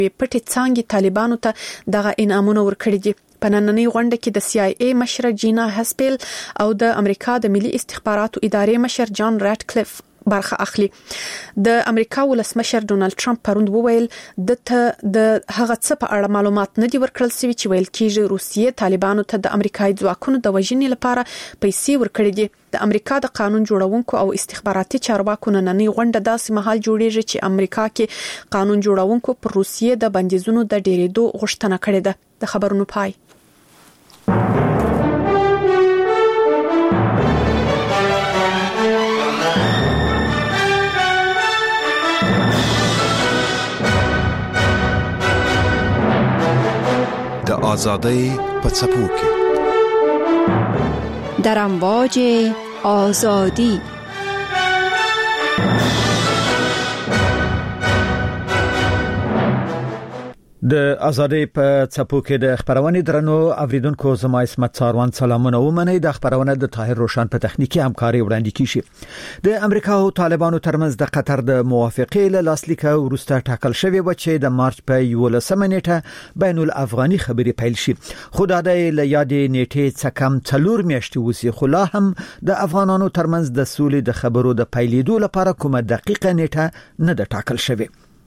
پټي څانګې طالبانو ته دغه انعامونه ورکړي دي. په نننۍ غونډه کې د CIA مشر جینا هسپیل او د امریکا د ملي استخباراتو ادارې مشر جان راټکلیف برخه اخلي. د امریکا ولسمشر ډونالد ټرمپ پروند وویل د هغه څه په اړه معلومات نه دي ورکړل شوي چې ویل کېږي روسیې طالبانو ته د امریکایي ځواکونو د وژنې لپاره پیسې ورکړي دي. د امریکا د قانون جوړونکو او استخباراتي چارواکو نننۍ غونډه داسې مهال جوړیږي چې امریکا کې قانون جوړونکو پر روسیې د بندیزونو د ډیرېدو غوښتنه کړې ده. د خبرونو پای. د آزادۍ په څپو کې در امواج آزادی. د ازادۍ په څپو کې د خبرونې درنو اوریدونکو زما اسمت څاروان سلامونه ومنئ. د خبرونه د طاهر روشن په تخنیکی همکاري وړاندې کیږي. د امریکا او طالبانو ترمنځ د قطر د موافقې له لاسلیک وروسته ټاکل شوی و چې د مارچ په 11 نیټه بین الافغاني خبري پیل شي. خو د یادې نیټې څخه کم 4 میاشتې وسی خو لا هم د افغانانو ترمنځ د سولې د خبرو د پیلېدو لپاره کومه دقیقه نیټه نه ده ټاکل شوی.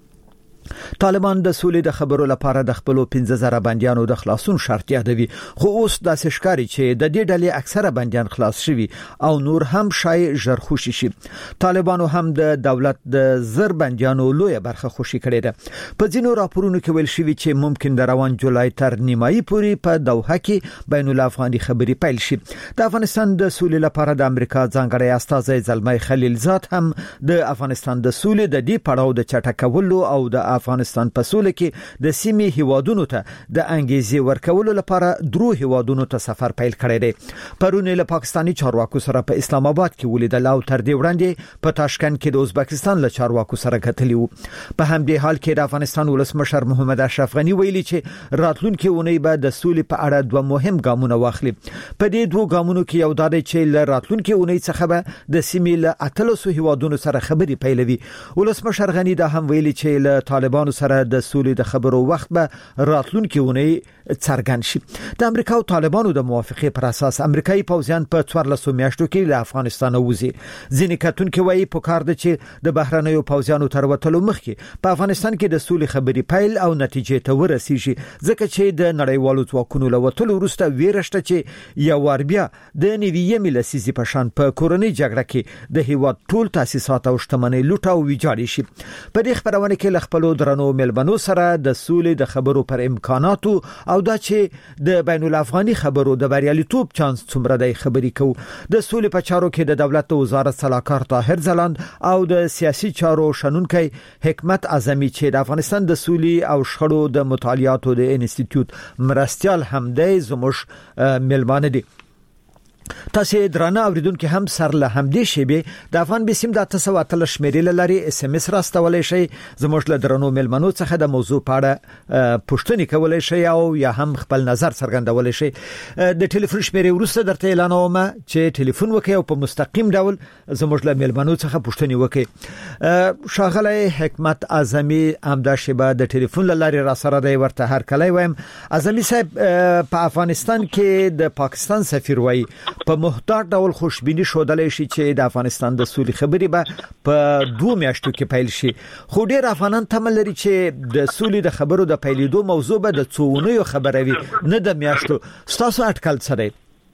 طالبان د سولې د خبرو لپاره د خپل 15000 بنديانو د خلاصون شرط یادوي، خو اوس د ښکاری چې د دې ډلې اکثره بنديان خلاص شوي او نور هم شای ژر خوشي شي. طالبانو هم د دولت د زر بنديانو لوی برخه خوشي کړې ده. په ځینو راپورونو کې ویل شوی چې ممکن د روان جولای تر نیمایي پورې په دوحه کې بین الافغاني خبري پیل شي. د افغانستان د سولې لپاره د امریکا ځانګړی استازی زلمي خلیلزاد هم د افغانستان د سولې د دې پړاو د چټکولو او د افغانستان په سولې کې د سیمې هیوادونو ته د انګیزې ورکولو لپاره درو هیوادونو ته سفر پیل کړی دی. پرون له پاکستانی چارواکو سره په اسلام آباد کې ولیدل او تر دې وړاندې په تاشکند کې د ازبکستان له چارواکو سره کتلی وو. په همدې حال کې د افغانستان ولسمشر محمد اشرف غنی ویلي چې راتلونکي اونۍ به د سولې په اړه دوه مهم ګامونه واخلي. په دې دوه ګامونو کې یو دا دی چې له راتلونکي اونۍ څخه به د سیمې له 13 هیوادونو سره خبري پیلوي. ولسمشر غنی دا هم ویلي چې له طالبانو سره د سولې د خبرو وخت به راتلونکي اونۍ څرګند شي. د امریکا او طالبانو د موافقې پر اساس امریکایي پوځیان په 14 میاشتو کې له افغانستان وځي. ځینې کتونکو وایي په کار ده چې د بهرنیو پوځیانو تر وټلو مخکې په افغانستان کې د سولې خبري پیل او نتیجې ته ورسیږي، ځکه چې د نړیوالو ځواکونو له وټلو وروسته ویرشته چې یو ور بیا د نیویمې لسیزې په شان په کورنۍ جګړه کې د هیواد ټول تاسیسات او شتمنۍ لوټ او ویجاړ شي. په دې خبرونه کې ل خپل درنو ملبنو سره د سولې د خبرو پر امکاناتو او دا چې د بین الافغاني خبرو د بریالیتوب چانس څومره دی خبري کو. د سولې په چارو کې د دولت وزارت صلاحکار طاهر زلاند او د سیاسي چارو شنونکي حکمت اعظمي چې د افغانستان د سولې او شخړو د مطالعاتو د انسټیټیوټ مرستيال همدای زموږ ملمانه دي. تاسو درانه اوریدونکو هم سر له همدې شیبه د افغان بسیم د 983 شمیرې لاري SMS راستولای شي. زموږ له درنو ملمنو څخه د موضوع په اړه پوښتنې کولای شي او یا هم خپل نظر څرګندولای شي. د ټلیفون شمیرې ورسره درته اعلانوم چې ټلیفون وکړئ او په مستقیم ډول زموږ له ملمنو څخه پوښتنې وکړئ. شاغله حکمت اعظمي امدا شیبه د ټلیفون لاري را سره دی ورته هر کله وایم. اعظمي صاحب په افغانستان کې د پاکستان سفیر وای په محتاط ډول خوشبینی شودلې شي چې د افغانستان د سولې خبري به په 2 میاشتو کې پیل شي، خو ډېر افغانان تمل لري چې د سولې د خبرو د پیلېدو موضوع به د څوونیو خبروي نه د میاشتو. تاسو اټکل څه دی؟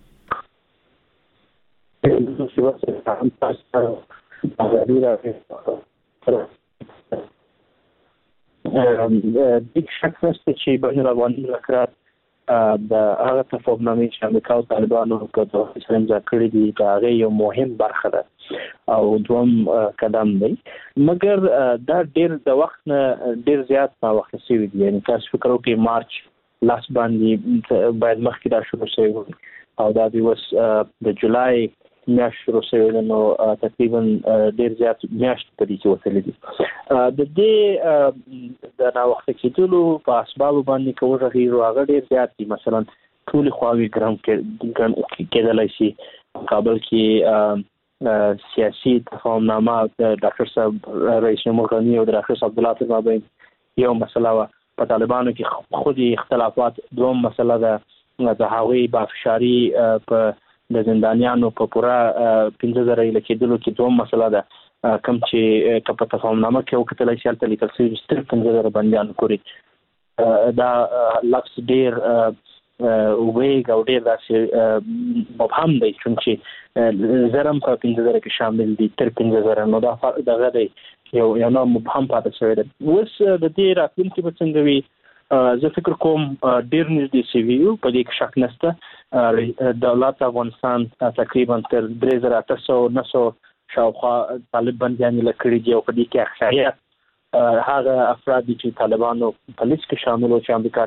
د شک نشته چې بین الافغاني مذاکرات د هغه تفاهمنامې چې امریکا او طالبانو په توافق سره امضا کړې دي دا هغه یو مهم برخه ده او دوم قدم دی، مګر دا ډېر د وخت نه ډېر زیات ما وخت شوی دی. یعنی تاسو فکر وکړئ مارچ لاس باندې باید مخکې دا شروع شوی او دا د وس د جولای میاشت شروع شوی نو تقریبا ډېر زیات میاشت په دې کې وتلې دي. د دې د نا وخت کېدلو په اسباب باندې کومه غیر هغه ډېر زیات دي. مثلا ټول خواوی ګرام کېدلای شي. کابل کې سیاسي تفاهمنامه د ډاکټر صاحب رئیس جمهور غنی او د ډاکټر صاحب عبدالله مابین یو مسله و. په طالبانو کې خودي اختلافات. دوم مسله د هغوی بافشاری په د زندانیانو په پورا 15000 لکېدلو کې دوم مسله ده کوم چې په تفاهمنامه کې وکړل شي تل لیکل شوی چې 15000 بنديان کوي. دا لفظ ډیر ویګ او ډیر داسې مبهم دی چې زرم په 15000 کې شامل دي تر 15000 نو دا دغه دی یو نو مبهم پاتې شوی دی. اوس د دې راتلونکي په څنګه وي زه فکر کوم ډیر نږدې سوي په دې کې شک نشته. دولت افغانستان تقریبا تر 3800 شاوخوا طالب بنديان لکړي دي او په دې کې اکثریت هغه افراد چې طالبانو په لیست کې شامل او چې امریکا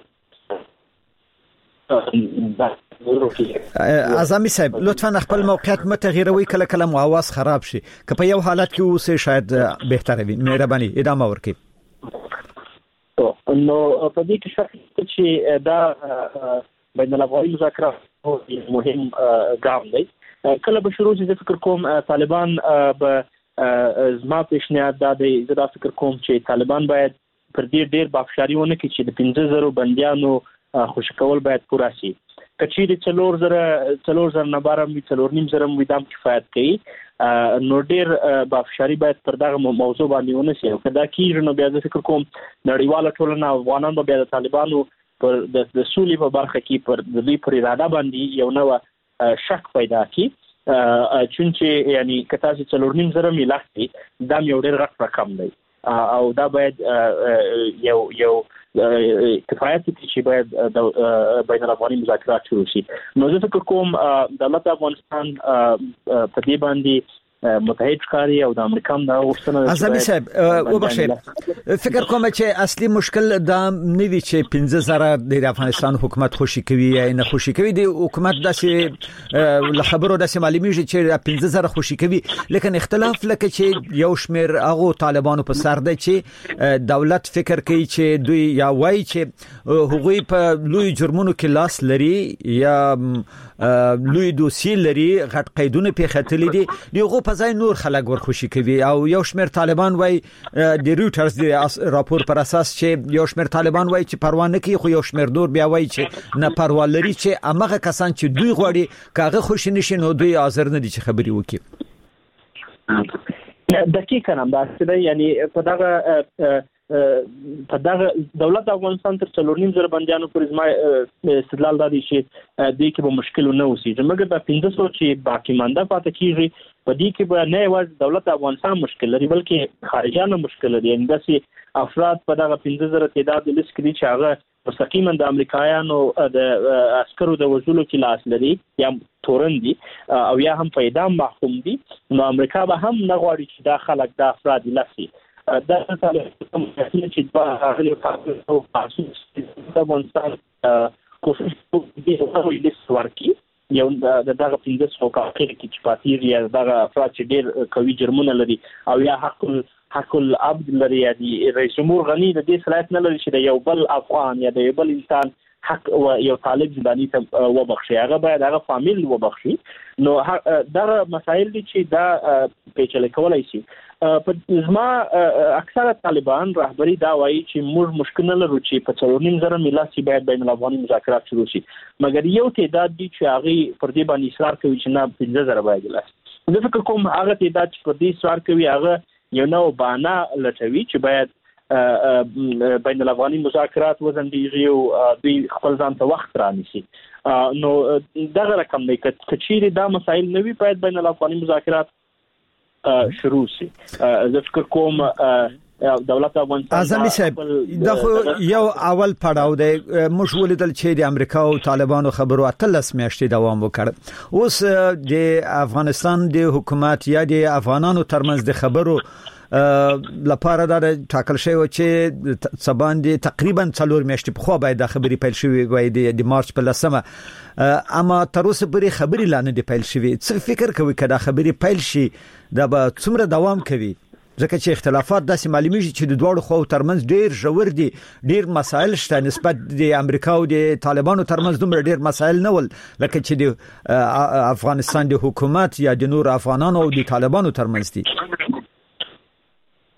ته اعظمي صاحب لطفا خپل موقعیت متغیروي کله کله مو आवाज خراب شي که په یو حالت کې اوسه شاید بهتره وي. مهرباني ادامه ورکړئ. نو په دې کې شک چې دا بین الافغاني مذاکرات مهم ګام دی. کله به شروع شي فکر کوم طالبان به زما پیشنهاد دا دی زه دا فکر کوم چې طالبان باید پر دې ډیر بافشاری ونه کړي چې د 15000 بنديانو خوشی کول باید پورا شي. کچې 4000 نه بارم وي 4.5 وي دام کفایت کوي. نو ډیر بافشاری باید پر دغه موضوع باندې ونه شي. کدا کیږي نو بیا زه فکر کوم نړیواله ټولنه افغانان به بیا د طالبانو پر د سولې په برخه کې پر د دوی پر اراده باندې یو نو شک پیدا کی. چونچه یعنی کتا چې 4.5 ملي دا یو ډېر غټ رقم دی او دا باید یو کفایت چې باید د بین الافغاني مذاکرات شروع شي. نو زه فکر کوم دولت افغانستان په دې باندې متحد ښکاري او د امریکا د غوښتنه اعظمي صاحب وبخښئ فکر کوم چې اصلي مشکل دا نه وی چې 15000 د افغانستان حکومت خوشی کوي یا نه خوشی کوي. د حکومت داسې له خبرو داسې معلومیږي چې 15000 خوشی کوي لیکن اختلاف لکه چې یو شمیر هغه طالبانو په سر ده چې دولت فکر کوي چې دوی یا وایي چې هغوی په لوی جرمونو کې لاس لري یا لوی دوسیه لري غټ قیدونه پیښتلې دي دغه په ځای نور خلک ورخوشي کوي او یو شمیر طالبان وای د رويټرز د راپور پر اساس چې یو شمیر طالبان وای چې پروا نه کوي خو یو شمیر نور بیا وای چې نه پروا لري چې امغه کسان چې دوی غواړي کاغه خوشی نشي نو دوی حاضر نه دي چې خبري وکړي. دقیقاً هم دا څه یعنی په دغه دولت افغانستان تر 4.5 بنديانو پر ازما استدلال دادی چې دې کې به مشکل نه وسی مګر د 500 چې باقی مانده پاتې کیږي په دې کې به نه یوازې دولت افغانستان مشکل لري بلکې خارجانه مشکل لري. انداسي افراد په دغه 15000 تعداد لیست کې چې هغه مستقیما د امریکایانو د عسکرو د وژلو کې لاس لري یا تورن دي او یا هم په اعدام محکوم دي. نو امریکا به هم نه غواړي چې دا خلک د افراد لاسي دا طالبان چې په هغه او تاسو د افغانستان کوشش کوي چې لیست ورکړي یو دغه 1500 کارکړي چې پاتې یا دغه افراد چې ډېر قوي جرمونه لري او یا حق العبد لري یا د رئیس جمهور غنی د دې صلاحیت نه لري چې د یو بل افغان یا د یو بل انسان حق او یو طالب زنداني ته وبخشي هغه باید هغه فامیل وبخشي. نو دا مسائل دي چې دا پیچلې کولای شي. په ځما اکثره طالبان رهبری دا وایي چې موږ مشکل نه لرو چې په 4.5 ملي باید بین الافغاني مذاکرات شروع شي مګر یو تعداد دي چې هغه پر دې باندې اصرار کوي چې نه 15000 باید لاس. زه فکر کوم هغه تعداد چې پر دې اصرار کوي هغه یو نو بانا لټوي چې باید بین الافغاني مذاکرات وزنديږي او دوی خپل ځان ته وخت رانیسي. نو دغه رقم دی چې دا مسائل نوي باید بین الافغاني مذاکرات شروع شي. زه فکر کوم دولت افغانستان اعظمي صاحب دا خو یو اول پړاو دی. موږ ولیدل چې د امریکا او طالبانو خبرو اتلس میاشتې دوام وکړ. اوس د افغانستان د حکومت یا د افغانانو ترمنځ د خبرو لپاره دا ټاکل شوی چې سبان دي تقریبا 4 میاشتې په خو باید د خبري پیل شوی وای د مارچ په لسمه اما تر اوسه پرې خبري لانه دی پیل شوی. څه فکر کوي کدا خبري پیل شي دا به څومره دوام کوي ځکه چې اختلافات داسې معلومیږي چې د دوړو خو ترمنځ ډیر ژور دي ډیر مسایل شته نسبت د امریکا او د طالبانو ترمنځ دومره ډیر مسایل نه ول لکه چې د افغانستان د حکومت یا د نور افغانانو او د طالبانو ترمنځ دي.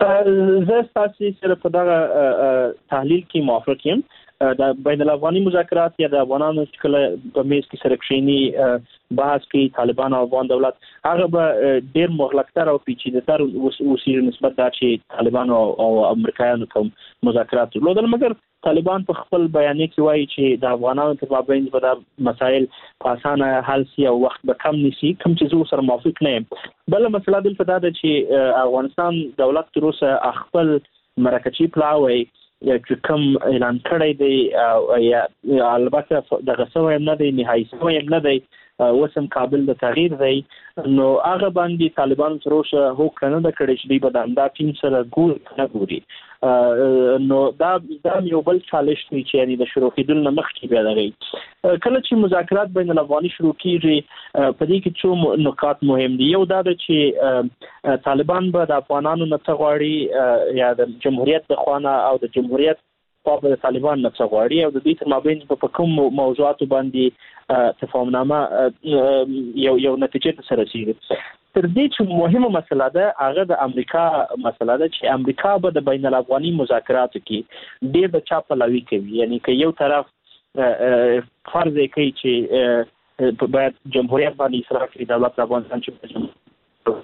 زه تاسو سره په دغه تحلیل کې موافق یم. د بین الافغاني مذاکرات یا د افغانانو چې کله په میز کې سره کښینی بحث کوي طالبان او افغان دولت هغه به ډیر مغلقتر او پیچیده‌تر وسیله نسبت دا چې طالبان او امریکایانو کوم مذاکرات لودل، مګر طالبان په خپل بیانیه کې وایي چې د افغانانو په مابین به د مسایل په اسانه حل شي او وخت به کم نشي، کوم چې زه سره موافق نه یم. بل مسله دلته دا ده چې افغانستان دولت تر اوسه خپل مرکزی پلاوی چې کوم اعلان کړی دی یا البته دغه سوی نه دی نهایي سوی نه دی وسم قابل د تغییر دی، نو هغه باندې طالبان تر اوسه هوکړه نه کړې چې دوی به د همدا ټیم سره ګوري. نو دا یو بل چالش دی چې یعنی د شروع کېدل نه مخکې بیا دغه کله چې مذاکرات بین الافغاني شروع کیږي په دې کې څو نکات مهم دي. یو دا ده چې طالبان به د افغانانو نه غواړي یا د جمهوریت د خوانه او د جمهوریت په د طالبان نه غواړي او د دې تر مابین په کوم موضوعات باندې تفاهمنامه یو نتیجه ته رسیږي. تر دې چې مهمه مسله ده هغه د امریکا مسله ده چې امریکا به د بین الافغاني مذاکراتو کې ډېر د چا پلوي کوي، یعنی که یو طرف فرض کوي چې باید جمهوریت باندې اصرار کوي دولت افغانستان چې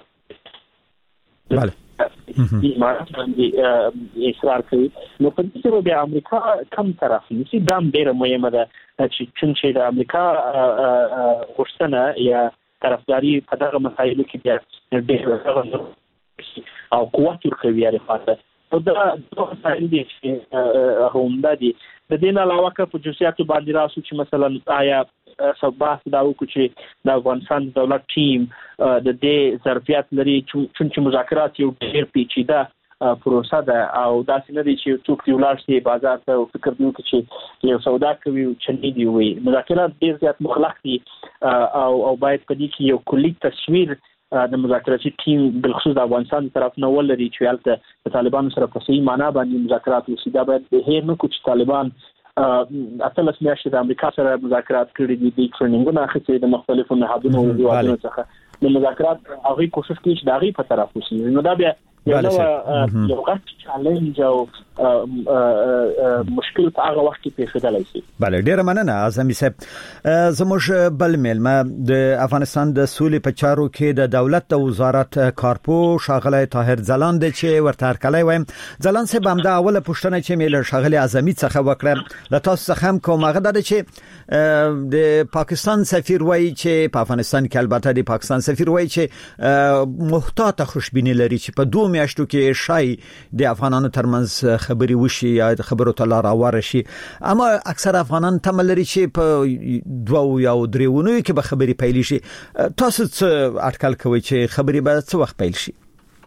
بله امارات باندې اصرار کوي، نو په دې سره بیا امریکا کم طرف نشي. دا ډېره مهمه ده چې د امریکا غوښتنه یا طرفداري په دغه مسایلو کې بیا ډېر او قوت ورکوي اړخاته. او دا مسایل دي چې همدا دي. د دې نه علاوه که په جزئیاتو باندې راسو چې مثلا آیا بحث دا وکړو چې د افغانستان دولت ټیم د دې ظرفیت لري چې مذاکرات یو ډېر پیچیده پروسه ده او داسې نه دي چې څوک دی ولاړ شي بازار ته او فکر وکړي چې یو سودا کوي او چني دی وي. مذاکرات ډېر زیات مغلق دي او باید په دې کې یو کلی تصویر د مذاکراتي ټیم بالخصوص د افغانستان طرف نه ولري چې البته د طالبانو سره په صحیح معنا باندې مذاکرات وشي. دا باید هیر نه کوي چې طالبان اتلس میاشتې د امریکا سره مذاکرات کړي دي، ټریننګونه اخیستي د مختلفو نهادونو او هیوادونو څخه د مذاکرات هغه کوشش کوي چې د هغه په طرف وشي. نو دا بیا یو غټ چالنج او مشکل په هغه وخت کې پیښیدلی شي. بله ډیره مننه اعظمي صاحب. زموږ بل ملما د افغانستان د سولې په چارو کې د دولت د وزارت کارپو شاغلی طاهر ځلاند چې ورته هرکلی وایم. ځلاند صاحب هم دا اوله پوښتنه چې مې له شاغلی اعظمي څخه وکړه له تاسو څخه هم کوم هغه ده چې د پاکستان سفیر وایي چې په افغانستان کې البته د پاکستان سفیر وایي چې محتاط خوشبیني لري چې په 2 میاشتو کې شای د افغانانو ترمنځ خبري وشي یا د خبرو ته لار هواره شي، اما اکثر افغانان تمه لري چې په 2 یا 3 ونیو کې به خبري پیل شي. تاسو څه اټکل کوئ چې خبري به څه وخت پیل شي؟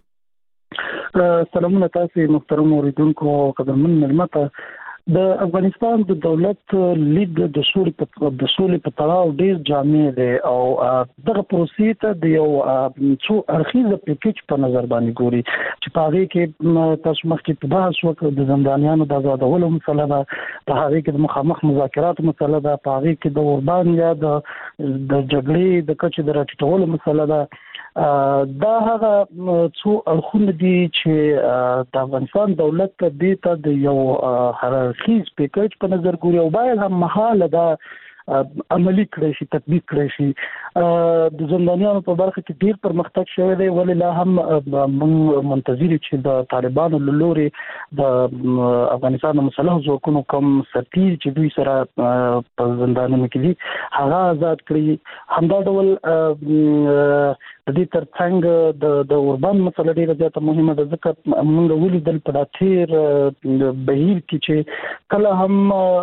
سلامونه تاسو محترم اوریدونکو او قدرمن ملمته. د افغانستان د دولت لید د سولې په تړاو ډیر جامع دی او دغه پروسې ته د یو څو اړخیزه پیکیج په نظر باندې ګوري چې په هغه کې تاسو مخکې په بحث وکړو د زندانیانو د آزادولو مسله ده، په هغه کې د مخامخ مذاکرات مسله ده، په هغه کې د اوربان یا د جګړې د کچې د راټیټولو مسله ده. دا هغه څو اړخونه دي چې د افغانستان دولت ته د یو هررخیز پیکیج په نظر ګوري او باید هم مهاله دا عملی کړی شي، تطبیق کړی شي. د زندانیانو په برخه کې ډیر پرمختګ شوی دی، ولې لا هم موږ منتظر چې د طالبانو له لوري د افغانستان د مسلح ځواکونو کوم سرتیر چې دوی سره په زندانونو کې دي هغه آزاد کړي. همدا ډول د دې ترڅنګ د اوربان مسله ډیره زیاته مهمه ده، ځکه موږ ولیدل په داتیر بهیر کې چې کله هم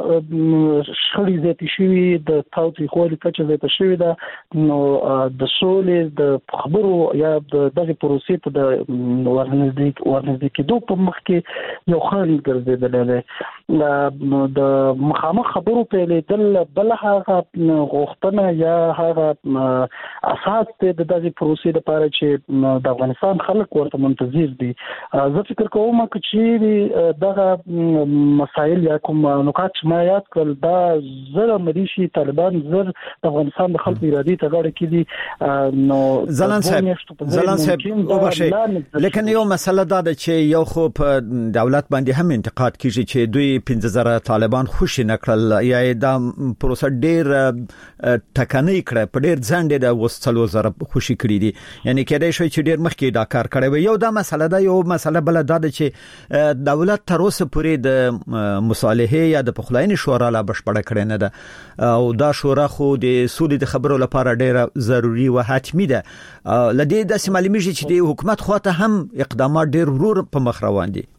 شخړې زیاتې شوي د تاوتریخوالي کچه زیاته شوې ده، نو د سولې د خبرو یا دغه پروسې ته د ورنږدې کېدو په مخ کې یو خنډ ګرځېدلی دی. د مخامخ خبرو پیلېدل بل هغه غوښتنه یا هغه اساس د دغه پروسې لپاره چې د افغانستان خلک ورته منتظر دي. زه فکر کوم چې دغه مسایل یا کوم نکات چې ما یاد کړل دا زر مریشي طالبان زر د افغانستان د خلکو ارادي ته غاړه کړي. نو زلان صاحب وبشي لیکن یو مسله دا ده چې یو خو په دولت باندې هم انتقاد کیږي چې دوی 15000 طالبان خوشی نکړل یا دا پروسه ډیر ټکنۍ کړه په ډیر ځنډ د وسلو زره خوشی کړی دي. یعنی کېدای شي چې ډیر مخکې دا کار کړی وي. یو دا مسله ده. یو مسله بل دا ده چې دولت تر اوسه پورې د مصالحه یا د پخلاینې شورا لا بشپړه کړې نه ده او دا شورا خو د سولې د خبرو لپاره ډیره ضروری او حتمی ده. لدې د معلومیږي چې د حکومت خواته هم اقدامات ډیر ورور په مخ روان دي.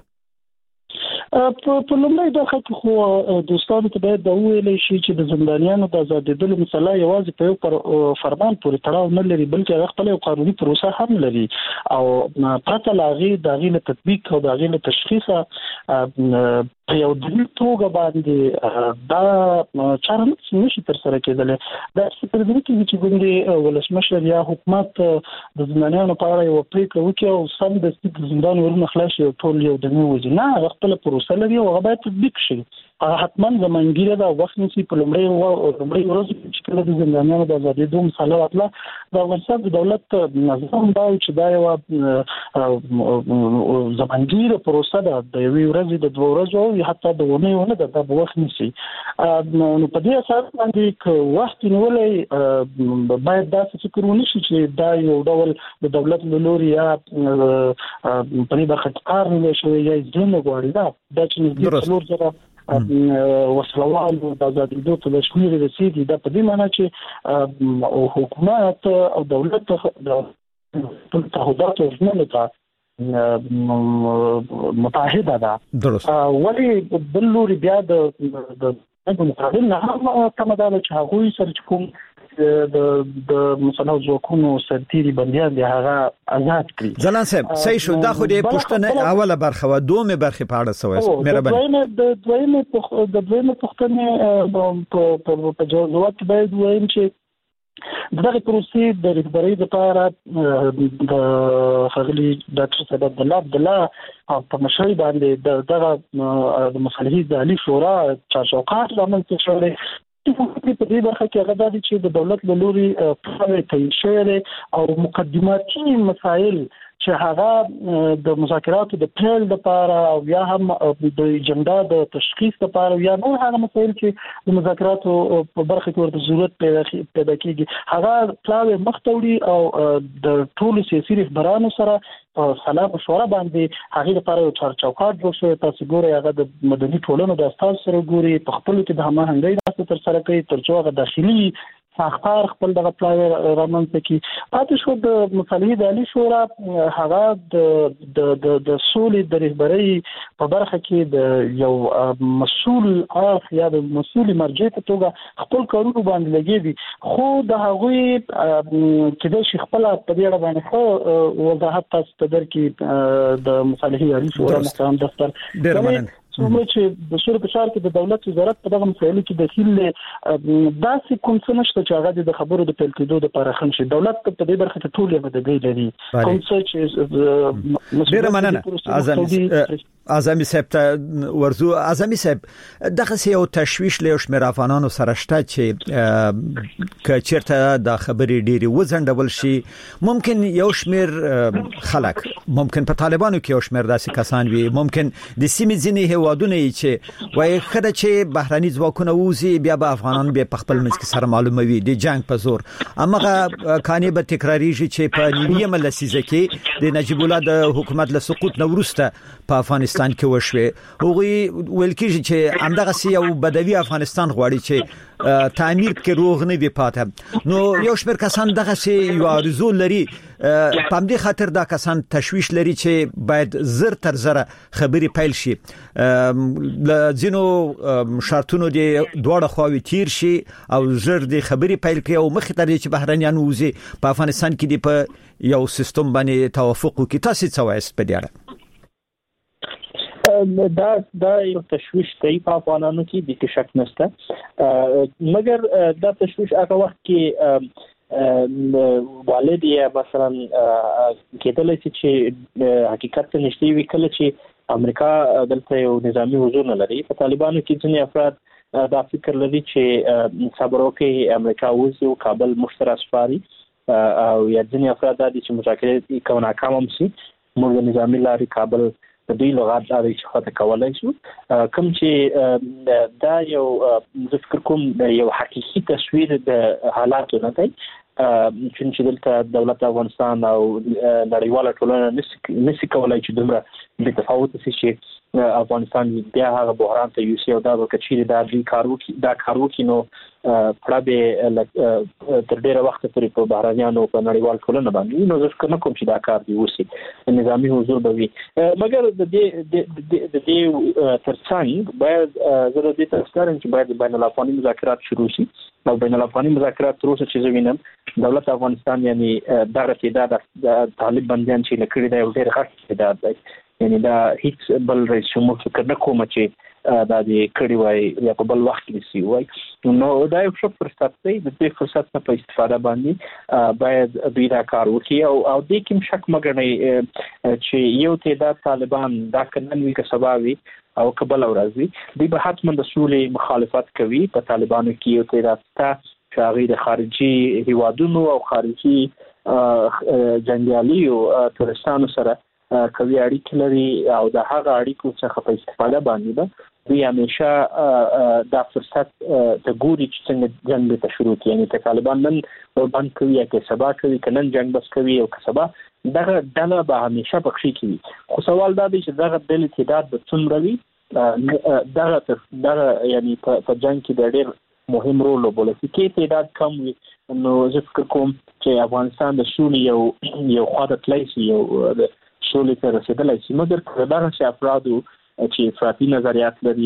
په لومړی برخه کې خو دوستانو ته باید دا وویل شي چې د زندانیانو د آزادېدلو مسله یوازې په یو فرمان پورې تړاو نه لري بلکې هغه خپل یو قانوني پروسه هم لري او پرته له هغې د هغې له تطبیق او د هغې له تشخیصه په یو دلیل توګه باندې دا چاره نشي ترسره کېدلی. دا فکر دی چې ګوندې ولسمشر یا حکومت د زندانیانو په اړه یوه پرېکړه وکړي او سمدستي د زندان ورونه خلاص شي او ټول یو دمې وځي. نه، هغه خپله پروسه لري او هغه باید تطبیق شي. حتما زمانګیره دا وخت نشي په لومړی ورځ چې کله د زندانیانو د آزادېدو مسله وتله د افغانستان د دولت نظام دا چې دا یو زمانګیره پروسه ده د یوې ورځې د 2 ورځو یا حتی د ونه ده دا په وخت نشي. نو په دې اساس باندې که وخت نیولای باید دا فکر ونشي چې دا یو ډول د دولت له لوري یا په دې برخه کې کار نه شوی یا ځنه غواړي دا چې د څلور زره وسلوالو د آزادېدو ته شمیر رسیدي. دا په دې معنی چې حکومت او دولت د تعهدات ورنه متعهده ده. ولی بل لوري بیا د مقابل نه هم تمدل چې هغوی سره کوم د مسلو ځواکونو سرتيري بنديان دي هغه آزاد کړي. زلان صاحب صحیح شو. دا خو د پښتنه اوله برخه و دومره برخه په اړه سوې مهرباني. د دویمه پښتنه په جواب باید وایم چې دغه پروسې د رهبرۍ لپاره د خغلی ډاکټر صاحب عبدالله په مشرۍ باندې دغه د مصالحې د عالی شورا چارچوکاټ رامنځته شوی. په دې برخه کې هغه د چې د دولت له لوري په تعین شوی او مقدماتي مسایل چې هغه د مذاکراتو د پیل لپاره او یا هم د اجنډا د تشخیص لپاره یا نور هغه مسایل چې د مذاکراتو په برخه کې ورته ضرورت پیدا کیږي هغه پلاوی مختوړي او د ټولو سیاسي رهبرانو سره په سلام مشوره باندې هغه لپاره یو چارچوکاټ جوړ شوی. تاسو ګورئ هغه د مدني ټولنو د استاد سره ګوري په خپل کې د هماهنګۍ تر سره کوي ترڅو هغه داخلي ساختار خپل دغه پلان رامنځته کی. پاتې شو د مصالحې د عالی شورا هغه د سولې د رهبرۍ په برخه کې د یو مسؤل اړخ یا د مسؤل مرجع په توګه خپل کارونه باندې لګېږي. خو د هغوی چې د خپل په دې اړه باندې خو وضاحت تاسو ته درکې د مصالحې عالی شورا مقام دفتر ډېر مننه. څومره چې د شورا په شار کې د دولت وزارت په دغه مسایلو کې داخل داسې کوم څه نشته چې هغه د خبرو د پیل کېدو لپاره خم شي. دولت په دې برخه کې ټول مددګي لري. کوم څه چې ډېر مننه اعظمي صاحب ته ورزو. اعظمي صاحب دغه یو تشويش له شمیر افغانانو سره شته چې کچرته د خبرې ډېری وزندول شي. ممکن یو شمیر خلک ممکن په طالبانو کې یو شمیر داسې کسان وي ممکن د سیمې ځینې هوادونه چې وایي خدای چې بهراني ځواکونه وزي بیا به افغانان به په خپل منځ کې سره معلوموي د جنگ په زور. امغه کاني به تکراریږي چې په نیمه لسیزه کې د نجیب الله د حکومت له سقوط نه وروسته په افغانستان کې وشوي. هغوی ویل کېږي چې همدغه یو بدوي افغانستان غواړي چې تعمیر کې روغ نه وي پاته. نو یو شمېر کسان دغه یو آرزو لري په دې خاطر دا کسان تشويش لري چې باید زر تر زر خبري پیل شي. لزینو شرطونو دی دوړه خواوي تیر شي او زر دی خبري پیل کوي او مخ ته چې بهرانيان وزي په افغانستان کې دی په یو سیستم باندې توافق وکړي. تاسو څه وایي په دې اړه؟ دا یو تشویش دی په افغانانو کې د شک نشته مګر دا تشویش هغه وخت کې والد یا مثلا کېدل چې حقیقت نشته وی کله چې امریکا دلته یو نظامی حضور نه لري په طالبانو کې ځینې افراد دا فکر لري چې صبر وکړي امریکا وځي او کابل مشترک سپاري او یا ځینې افراد د چې مذاکرات کوي ناکام هم شي موږ نظامی لاري کابل د دوی لغات لري چې خاطر کولای شو کوم چې دا یو ذکر کوم یو حقيقي تصویر د حالاتو نه دی چې دلته دولت افغانستان او نړیواله ټولنه نشي کولای چې دومره به تفاوت شي افغانستان بیا هغه بحران ته یوسي او دا وکړي دا دوی کارو کې نو پرابه تر ډیره وخت پورې په بهرانيانو په نړیوال ټولنه باندې نو ځکه نه کوم چې دا کار دی وسی نظامی حضور به وي مګر د دې ترڅنګ باید زه د دې تذکرم چې باید بین الافغاني مذاکرات شروع شي او بین الافغاني مذاکرات تر اوسه چې زوینم دولت افغانستان یعنی دغه تعداد د طالب بندیان چې لکړي دا یو ډېر غټ تعداد دی یعنی دا هیڅ بل رئیس جمهور فکر نه کوم چې دا د کړي وای یا په بل وخت کې سی وای نو دا یو څه فرصت دی د دې فرصت نه په استفاده باندې باید دوی دا کار وکړي او د کوم شک مګنی چې یو تعداد طالبان دا کنن وی که سبا وی او قبل اورځي دوی به حتما د سولې مخالفت کوي په طالبانو کې یو تعداد چې هغه د خارجي هیوادونو او خارجي جنگیالیو ترستانو سره کوي اړیکې لري او د هغه اړیکو څخه په استفاده باندې به دوی همیشه دا فرصت ته ګوري چې څنګه جنگ ته شروع کړي یعنی ته طالبان نن ورباندې کوي یا که سبا کوي کنن جنگ بس کوي او که سبا دغه ډله به همیشه پکې کوي خو سوال دا دی چې دغه د تعداد به څومره وي دغه یعنی په جنگ کې د ډېر مهم رول وبولي کې تعداد کم وي نو زه فکر کوم چې افغانستان د سولې یو خاطر تلایسي یو سولې ته رسیدلای شي مګر کله چې افرادو چې افراطي نظریات لري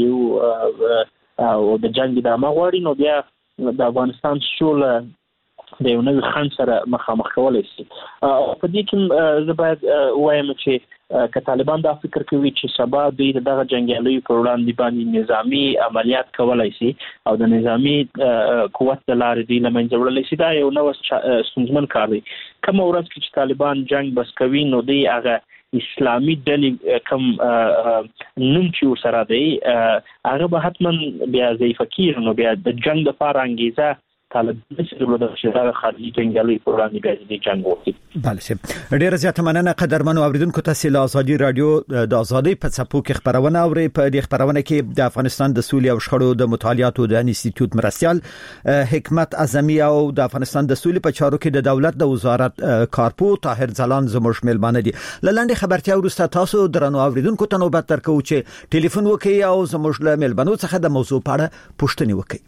او د جنگ د مغواړي نو بیا د افغانستان سوله د یو نوې خنډ سره مخامخ کولای شي په دې کې زه باید وایم چې که طالبان دا فکر کوي چې سبا دوی دغه جنگیالیو پر وړاندې باندې نظامی عملیات کولای شي او د نظامی قوت د لارې دوی له منځه وړلی شي دا یو نوې ستونزمن کار دی کومه ورځ کې چې طالبان جنگ بس کوي نو دوی هغه اسلامي ډلې کوم نوم چې سره دی هغه به حتما بیا ضعیف کیږي نو بیا د جنگ لپاره انګیزه طالب نشي د شهر خارجي جنگیالي پر وړاندې د جنگ وکړي بله سه ډیره زیاته مننه قدرمنو اوریدونکو تاسو له ازادي رادیو د ازادي په څپو کې خبرونه اوري په دې خبرونه کې د افغانستان د سولې او شخړو د مطالعاتو د انسټیټیوټ مرستيال حکمت اعظمي او د افغانستان د سولې په چارو کې د دولت د وزارت کارپو طاهر ځلان زموږ ملمانه دي لاندې خبرتیا ورسته تاسو درنو اوریدونکو ته نوبت ترکو چې ټلیفون وکړي او زموږ ملمنو څخه د موضوع په اړه پوښتنه وکړي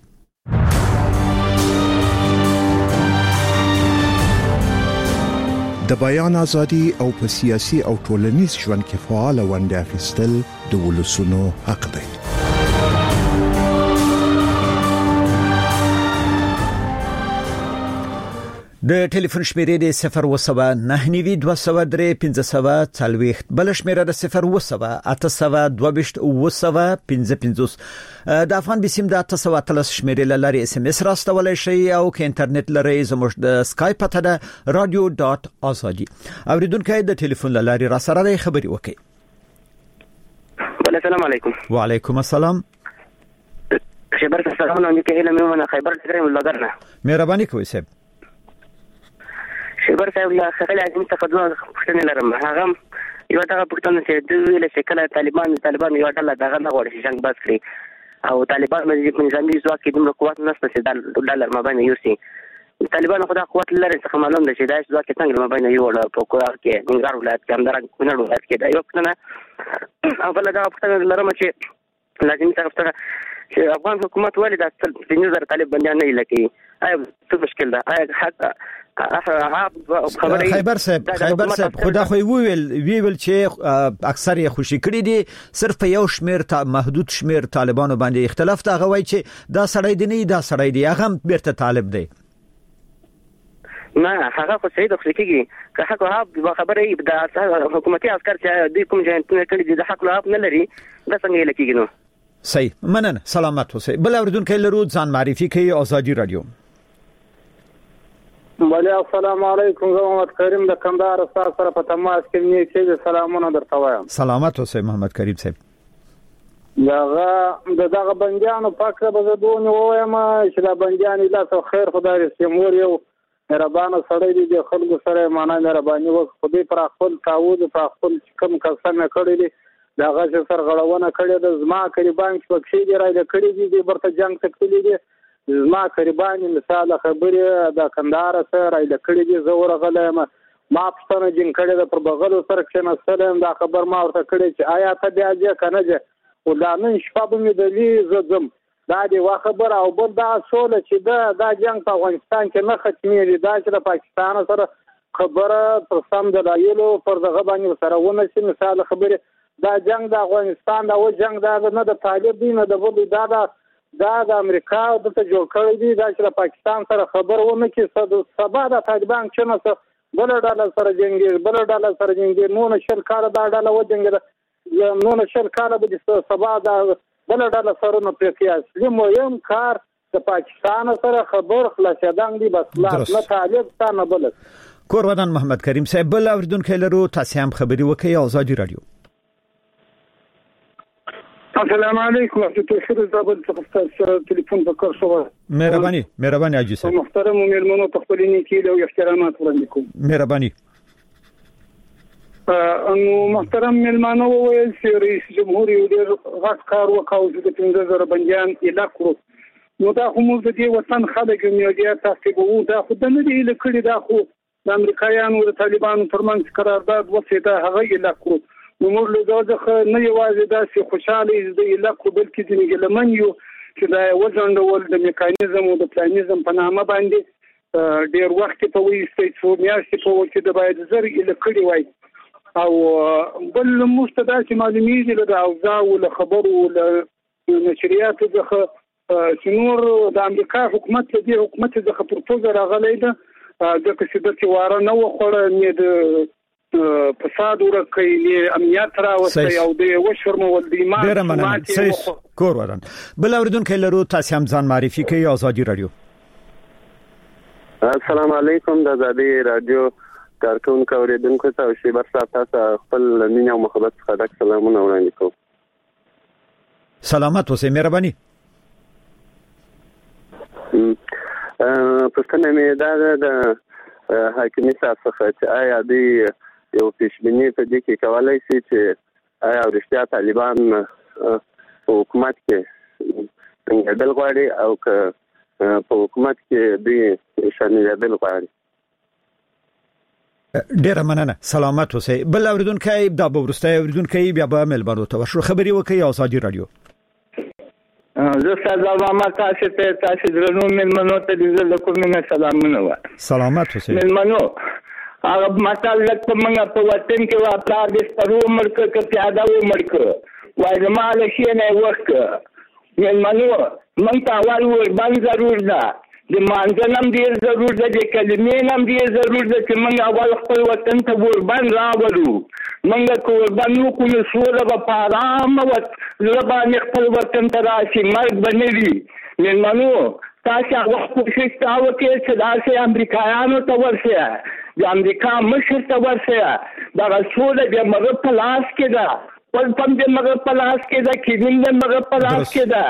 د بیان ازادي او په سیاسي او ټولنیز ژوند کې فعال ونډه اخیستل د ولسونو حق دی. د ټلیفون شمیرې د 02992031540 بل شمیره د 080822255 د افغان بسیم د 813 شمیرې لاري اس ام اس راستولای شي او که انټرنیټ لري زموږ د اسکایپ پته د radio.azadi اوریدونکو د ټلیفون لاري را سره د خبري وکي. السلام علیکم. وعلیکم السلام. خبر السلام علیکم هله مې خبر درې ولګرنه. مهرباني کوئ صاحب. شبر صاحب لا خلل عظیم تقدم پښتنه لرم هغه یو دغه پښتنه چې دوی ویل چې کله طالبان یو ډله دغه نه غوړي چې جنگ بس کړي او طالبان مې نظامی ځواک کې دومره قوت نشته چې ډالر مابین یوسي طالبان خو دا قوت لري څخه معلوم ده چې دا ځواک څنګه مابین یو ولا په کوه کې ننګار ولایت کې همدارنګ کونړ ولایت کې دا یو پښتنه او بل دا پښتنه لرم چې لازم تاسو چې افغان حکومت ولې د 3000 طالب بندیان نه لکې آیا څه مشکل ده آیا حق خیبر صاحب خدا خو ویل چې اکثر یې خوشی کړی دي صرف په یو شمیر محدود شمیر طالبانو باندې اختلاف دا غوي چې دا سړی دی نه دا سړی دی هغه بیرته طالب دی نه هغه خو سید خو کېږي که حق او خبره ای د حکومتي عسكر چې دوی کوم جنتونه کړی دي د حق او نه لري دا څنګه لکېږي نو صحیح مننه سلامت اوسئ بل اوریدونکو لرو ځان معرفي کوي ازادي رادیو بله السلام علیکم محمد کریم د کندهار استاد سره په تماس کې نیټه سلامونه درته وایم. سلامات اوسئ محمد کریم صاحب. دغه بندیانو پاکه به زدون وایم چې دا بندیان لا څو خیر خدای سیمور یو مهربانه سړی دی د خلکو سره معنا مهرباني وکړي خدای پر خپل تعوذ پر خپل کم کسانه کړی دی دغه سر غړونه کړی د زما قریبان پکې دی راځي کړی دی برته جنگ تکلی دی زما قریبان مثال خبره د کندهار سره راځي کړی دی زور غلم ما پښتنه جنگ کړی د پر بغلو سره کښنه سلام دا خبر ما ورته کړی چې آیا ته بیا ځه کنه ځه ولانه شپه به مې دلی زم دا دی وا خبر او بل دا سوله چې دا جنگ په افغانستان کې نه ختمېږي دا چې د پاکستان سره خبره پر سم د لایلو پر دغه باندې سره ونه شي مثال خبره دا جنگ د افغانستان دا و جنگ دا نه د طالب دی نه د بل دا د امریکا د ته جوړ کړی دی دا چې د پاکستان سره خبر ونه کې سبا د طالبان چې نه بل ډاله سره جنگي بل ډاله سره جنگي نو نشل کار دا ډاله و جنگ نو نشل کار به سبا دا بل ډاله سره نو پریکیاس مهم کار د پاکستان سره خبر خلاصېدان دی بس نه طالب ستانه بل کور ودان محمد کریم صاحب بل اوریدونکو لرو تاسو هم خبري وکي آزادي رادیو. السلام علیکم ورحمۃ الله وبرکاتہ ټلیفون وکړ شو مهرباني اجي صاحب محترم مېلمنو تخپلینی کې له احترامات وړاندې کوم مهرباني انو محترم مېلمنو وویل چې رئیس جمهور یو ډېر غټ کار وکاو چې د 15,000 بندیان اله کړو نو دا هم د دې وطن خلک یو ډېر تاسو دا خو د نه دی لکړی دا خو د امریکایانو او طالبانو ترمنځ قرارداد وسیده هغه اله کړو نو موږ له ځکه نه یوازې داسې خوشاله د علاقو بلکې د نګلمن یو چې دا وزندول د میکانیزم او د پلانیزم په نامه باندې ډیر وخت په وېستې څو میاشتې په وخت د باید زر اله کړی وای او بل مستدا چې معلومیږي له اوضاع او له خبرو او له نشریات څخه چې نور د امریکا حکومت له دې حکومت څخه پروپوزل راغلی ده د کسبت واره نه وخوړه نه د فساد ورکړي نه امنیت راوستي او د وشرمول د ایمان کور ودان بل اوریدونکو لرو تاسو هم ځان معرفي کوي آزادي رادیو. السلام علیکم د آزادي رادیو کارکونکو اوریدونکو ته شیبر صاحب تاسو خپل مینه او محبت څخه ډک سلامونه وړاندې کوم. سلامات اوسئ مهرباني. پښتنه مې دا د حاکمي څخه چې آیا د یو پېشبینی په دې کې کولای شي چې آیا ورشتیا طالبان حکومت کې څنګه غواړي او که په حکومت کې د شامل غواړي. ډیر مننه سلامات اوسئ. بل اوریدونکو دا به ورسته اوریدونکو بیا به ملبانو ته ورشو خبري وکي آزادي رادیو. زه ستاسو ما تاسو درنو مېلمنو ته د کومه سلامونه و. سلامات اوسئ مېلمنو هغه ماته لکه موږ په وطن کې واپلار د سترو ملک کې پیاده و ملک وای زماله شي نه وخت مېلمنو موږ ته اول ور باندې ضرور ده د مانځنم ډیر ضرور ده د کلمې نم ډیر ضرور ده چې موږ اول خپل وطن ته ور باندې راوړو موږ قربان نو کوو سوره په آرام وخت زبان خپل وطن ته راشي مرګ بنوي مېلمنو تاسو هغه کوشش کاوه چې تاسو امریکایانو ته ورسه د امریکا مشر ته ورسه دا رسول د مغرب په لاس کې ده ول پم د مغرب په لاس کې ده کینین د مغرب په لاس کې ده.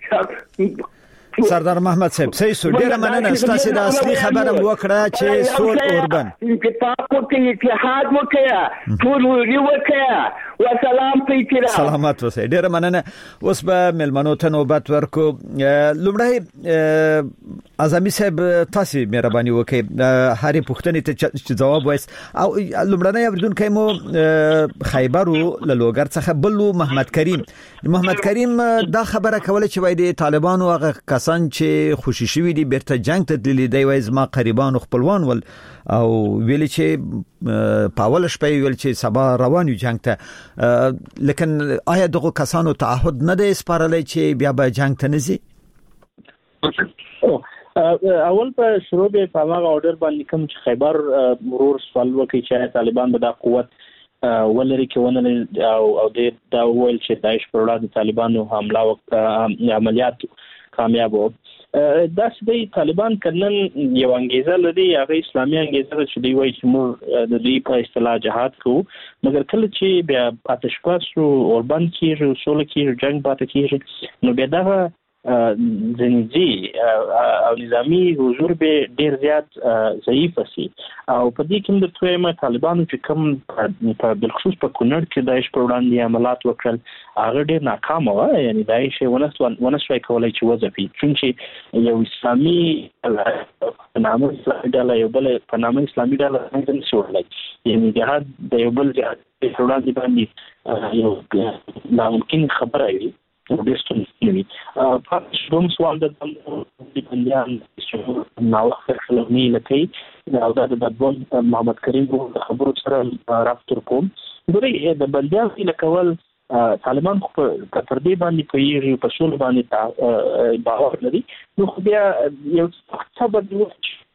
سردار محمد صاحب صحیح سو ډیره مننه ستاسو د اصلي خبره وکړه چې سول اوربن اتفاق وکړي اتحاد وکړي ټول وکړي وسلام پیچره سلامات اوسئ ډیره مننه. اوس به ملمنو ته نوبت ورکو. لومړی اعظمي صاحب تاسو مهرباني وکړئ هرې پوښتنې ته جواب وایي او لومړنۍ اوریدونکو مو خیبر له لوګر څخه بل محمد کریم دا خبره کوله چې وای د طالبانو هغه کسان چې خوشی شوی دي بیرته جنگ ته تللی دی وای زما قریبان خپلوان ول او ویل چې پاول شپه ویل چې سبا روان یو جنگ ته لیکن آیا دغه کسانو تعهد نه دی سپارلی چې بیا به جنگ ته نزي؟ اول په شروع به په هغه اورډر باندې کوم چې خیبر مرور سوال وکړي چې طالبان به د قوت ولري کې ونه او دا ویل چې داعش پر وړاندې طالبانو حمله او عملیات کامیاب وو دا چې طالبان کنن یو انګیزه لري هغه اسلامي انګیزه چې دی وایي چې موږ د دې په اصطلاح جهاد کوو مګر کله چې بیا آتشبس او اوربان کېږي سول کېږي جنگ پاتې کېږي نو بیا دا ځنځي او نظامی حضور به ډیر زیات ضعیف شي او په دې کې د تویمه طالبانو چې کوم په بالخصوص په کونړ کې داعش پر وړاندې عملیات وکړل هغه ډیر ناکام و یعنی داعش ونسوي کولای چې وځي چې یو اسلامي نامه اسلامي ډله یو بل په نامه اسلامي ډله څنګه شوړلای یعنی جهاد د یو بل جهاد پر وړاندې باندې یو ناممکن خبره وي ودستون نیوي پاتې شوم سوال د بنديان چې نو خلک نه لکې دا د بدبون محمد کریم د خبرو سره رافتور کوم دوی د بنديان لکول طالبان خو په تر دې باندې کوي په شول باندې باور لري نو خو بیا یو څه بدلو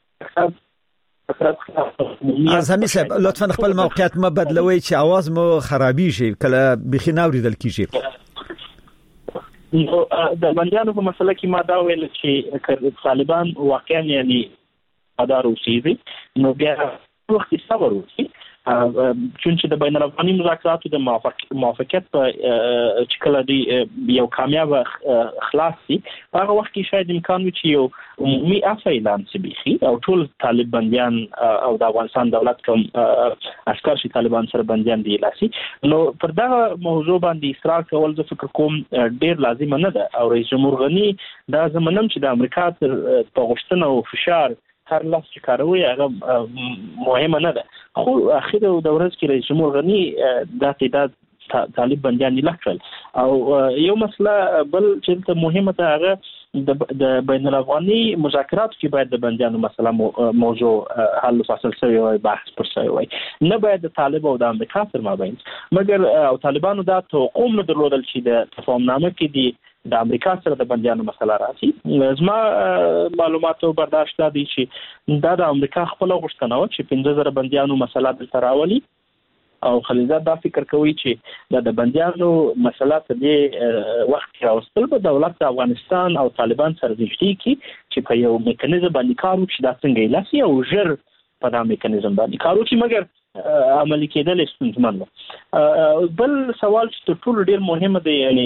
اعظمي صاحب لطفا خپل موقعیت ما بدلوي چې आवाज مو خرابي شي کله بخینه اوریدل کیږي نو د بندیانو په مسله کې ما دا ویل چې طالبان واقعا یعنی ادارو سیدي نو بیا وخت صبر وکړي چې د بین الافغاني مذاکراتو د موافقت په چې کله دی یو کامیاب خلاص شي هغه وخت کې شاید امکان وي چې یو عمومي عفو اعلان شي او ټول طالب بنديان او د افغانستان دولت کوم عسكر چې طالبان سره بنديان دي لاسي نو پر دا موضوع باندې اصرار کول زه فکر کوم ډیر لازم نه ده او رئیس جمهور غنی دا زمونږ چې د امریکا په غوښتنه او فشار هر لاس چې کاروي هغه مهمه نه ده خو اخر د ورځ کې رئیس جمهور غنی د تعداد طالب بنديان لکړل او یو مسله بل چې مهمه ده هغه د بین الافغاني مذاکرات کې باید د بنديانو مسله موضوع حل فصل شوی وي بحث پر شوی وي نه باید د طالب او د امریکا تر مابین مګر او طالبانو دا توقع نه درلودل چې د تفاهمنامه کې دی د امریکا سره د بنديانو مسله راځي زما معلوماتو برداشت دي چې دا د امریکا خپل غوښتنه و چې 15000 بنديانو مسله د تراولي او خلیزات دا فکر کوي چې د بنديانو مسله ته د وخت راوستل به دولت د افغانستان او طالبان سره ځښتي کی چې په یو میکانیزم باندې کار وکړي دا څنګه لاسي او ژر په دا میکانیزم باندې کار وکړي مګر عملي کېدل ستونزمن بل سوال چې ټول ډیر مهم دی یعنی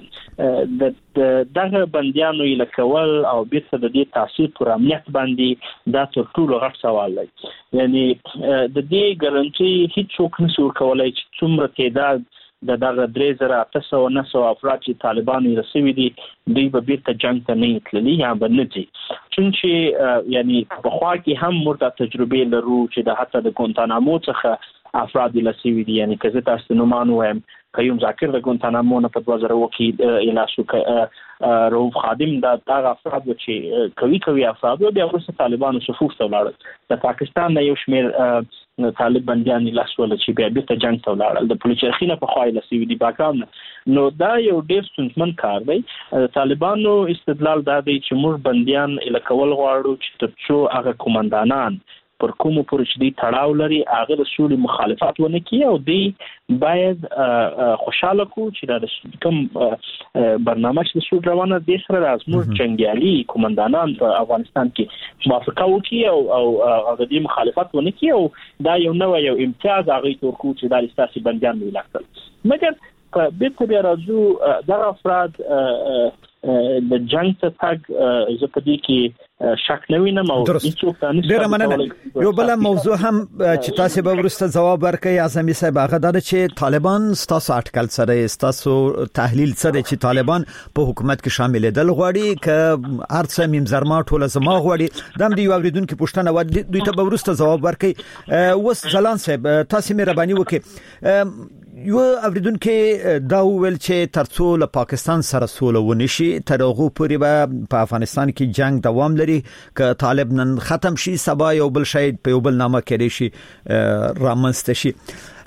د دغه بنديانو لکول او بیرته د دې تاثیر پر امنیت باندې دا ټول غټ سوال دی یعنی د دې ګارانټي هیڅ څوک نشي کولای چې څومره تعداد د دغه 3800 افراد چې طالبان رسوي دي دوی به بیرته جنگ ته نه تللی یا به نه ځي چې یعنی په خوا کې هم مرده تجربه لرو چې د حتی د ګونتانامو څخه افراد لسوي دي یعنی که زه تاسو نومان وایم قیوم ذاکر د ګونتانامو نه په 2000 کې الاسو روف خادم دا افراد چې کوي افراد بیا ورسره طالبانو صفوف ته ولاړل د پاکستان نه یو شمیر طالب بنديان لاسول چې بیا بیرته جنگ ته ولاړل د پولیسو په خوا لسوي دي باکام نو دا یو ډیر ستونزمن کار دی طالبانو استدلال دا دی چې موږ بنديان الکول غواړو چې ترڅو هغه کومندانان پر کومو پرچ دی تړاو لري هغه د سولې مخالفت ونه کوي او دی باید خوشاله کو چې د کوم برنامه چې سول روانه دي سره راځمو جنگیالي کومندانان په افغانستان کې موافقه وکړي او د دې مخالفت ونه کوي او دا یو نوې یو امتیاز هغه تورکو چې د استاسي بنديان ویلاکل مګر په بیت بیا راځو دا افراد د جنگ ته تګ زپدي کې شک نه وینم او هیڅوک نه ډیر مننه یو بل موضوع هم چې تاسو به ورسته جواب ورکړئ اعظمي صاحب هغه دا چې طالبان ستاسو اټکل سره ستاسو تحلیل سره چې طالبان په حکومت کې شامل دي غواړي ک ارڅ مم زرما ټوله زما غواړي دم دی یو اوریدونکو پښتنه و دوی ته به ورسته جواب ورکړئ وس ځلان صاحب تاسو مهرباني وکړئ یو اوریدونکو دا ویل چې ترڅو له پاکستان سره سوله ونشي تر هغه پورې به په افغانستان کې جنگ دوام لري ک طالب نن ختم شي سبا یو بل شاید په یو بل نامه کړي شي رامنځته شي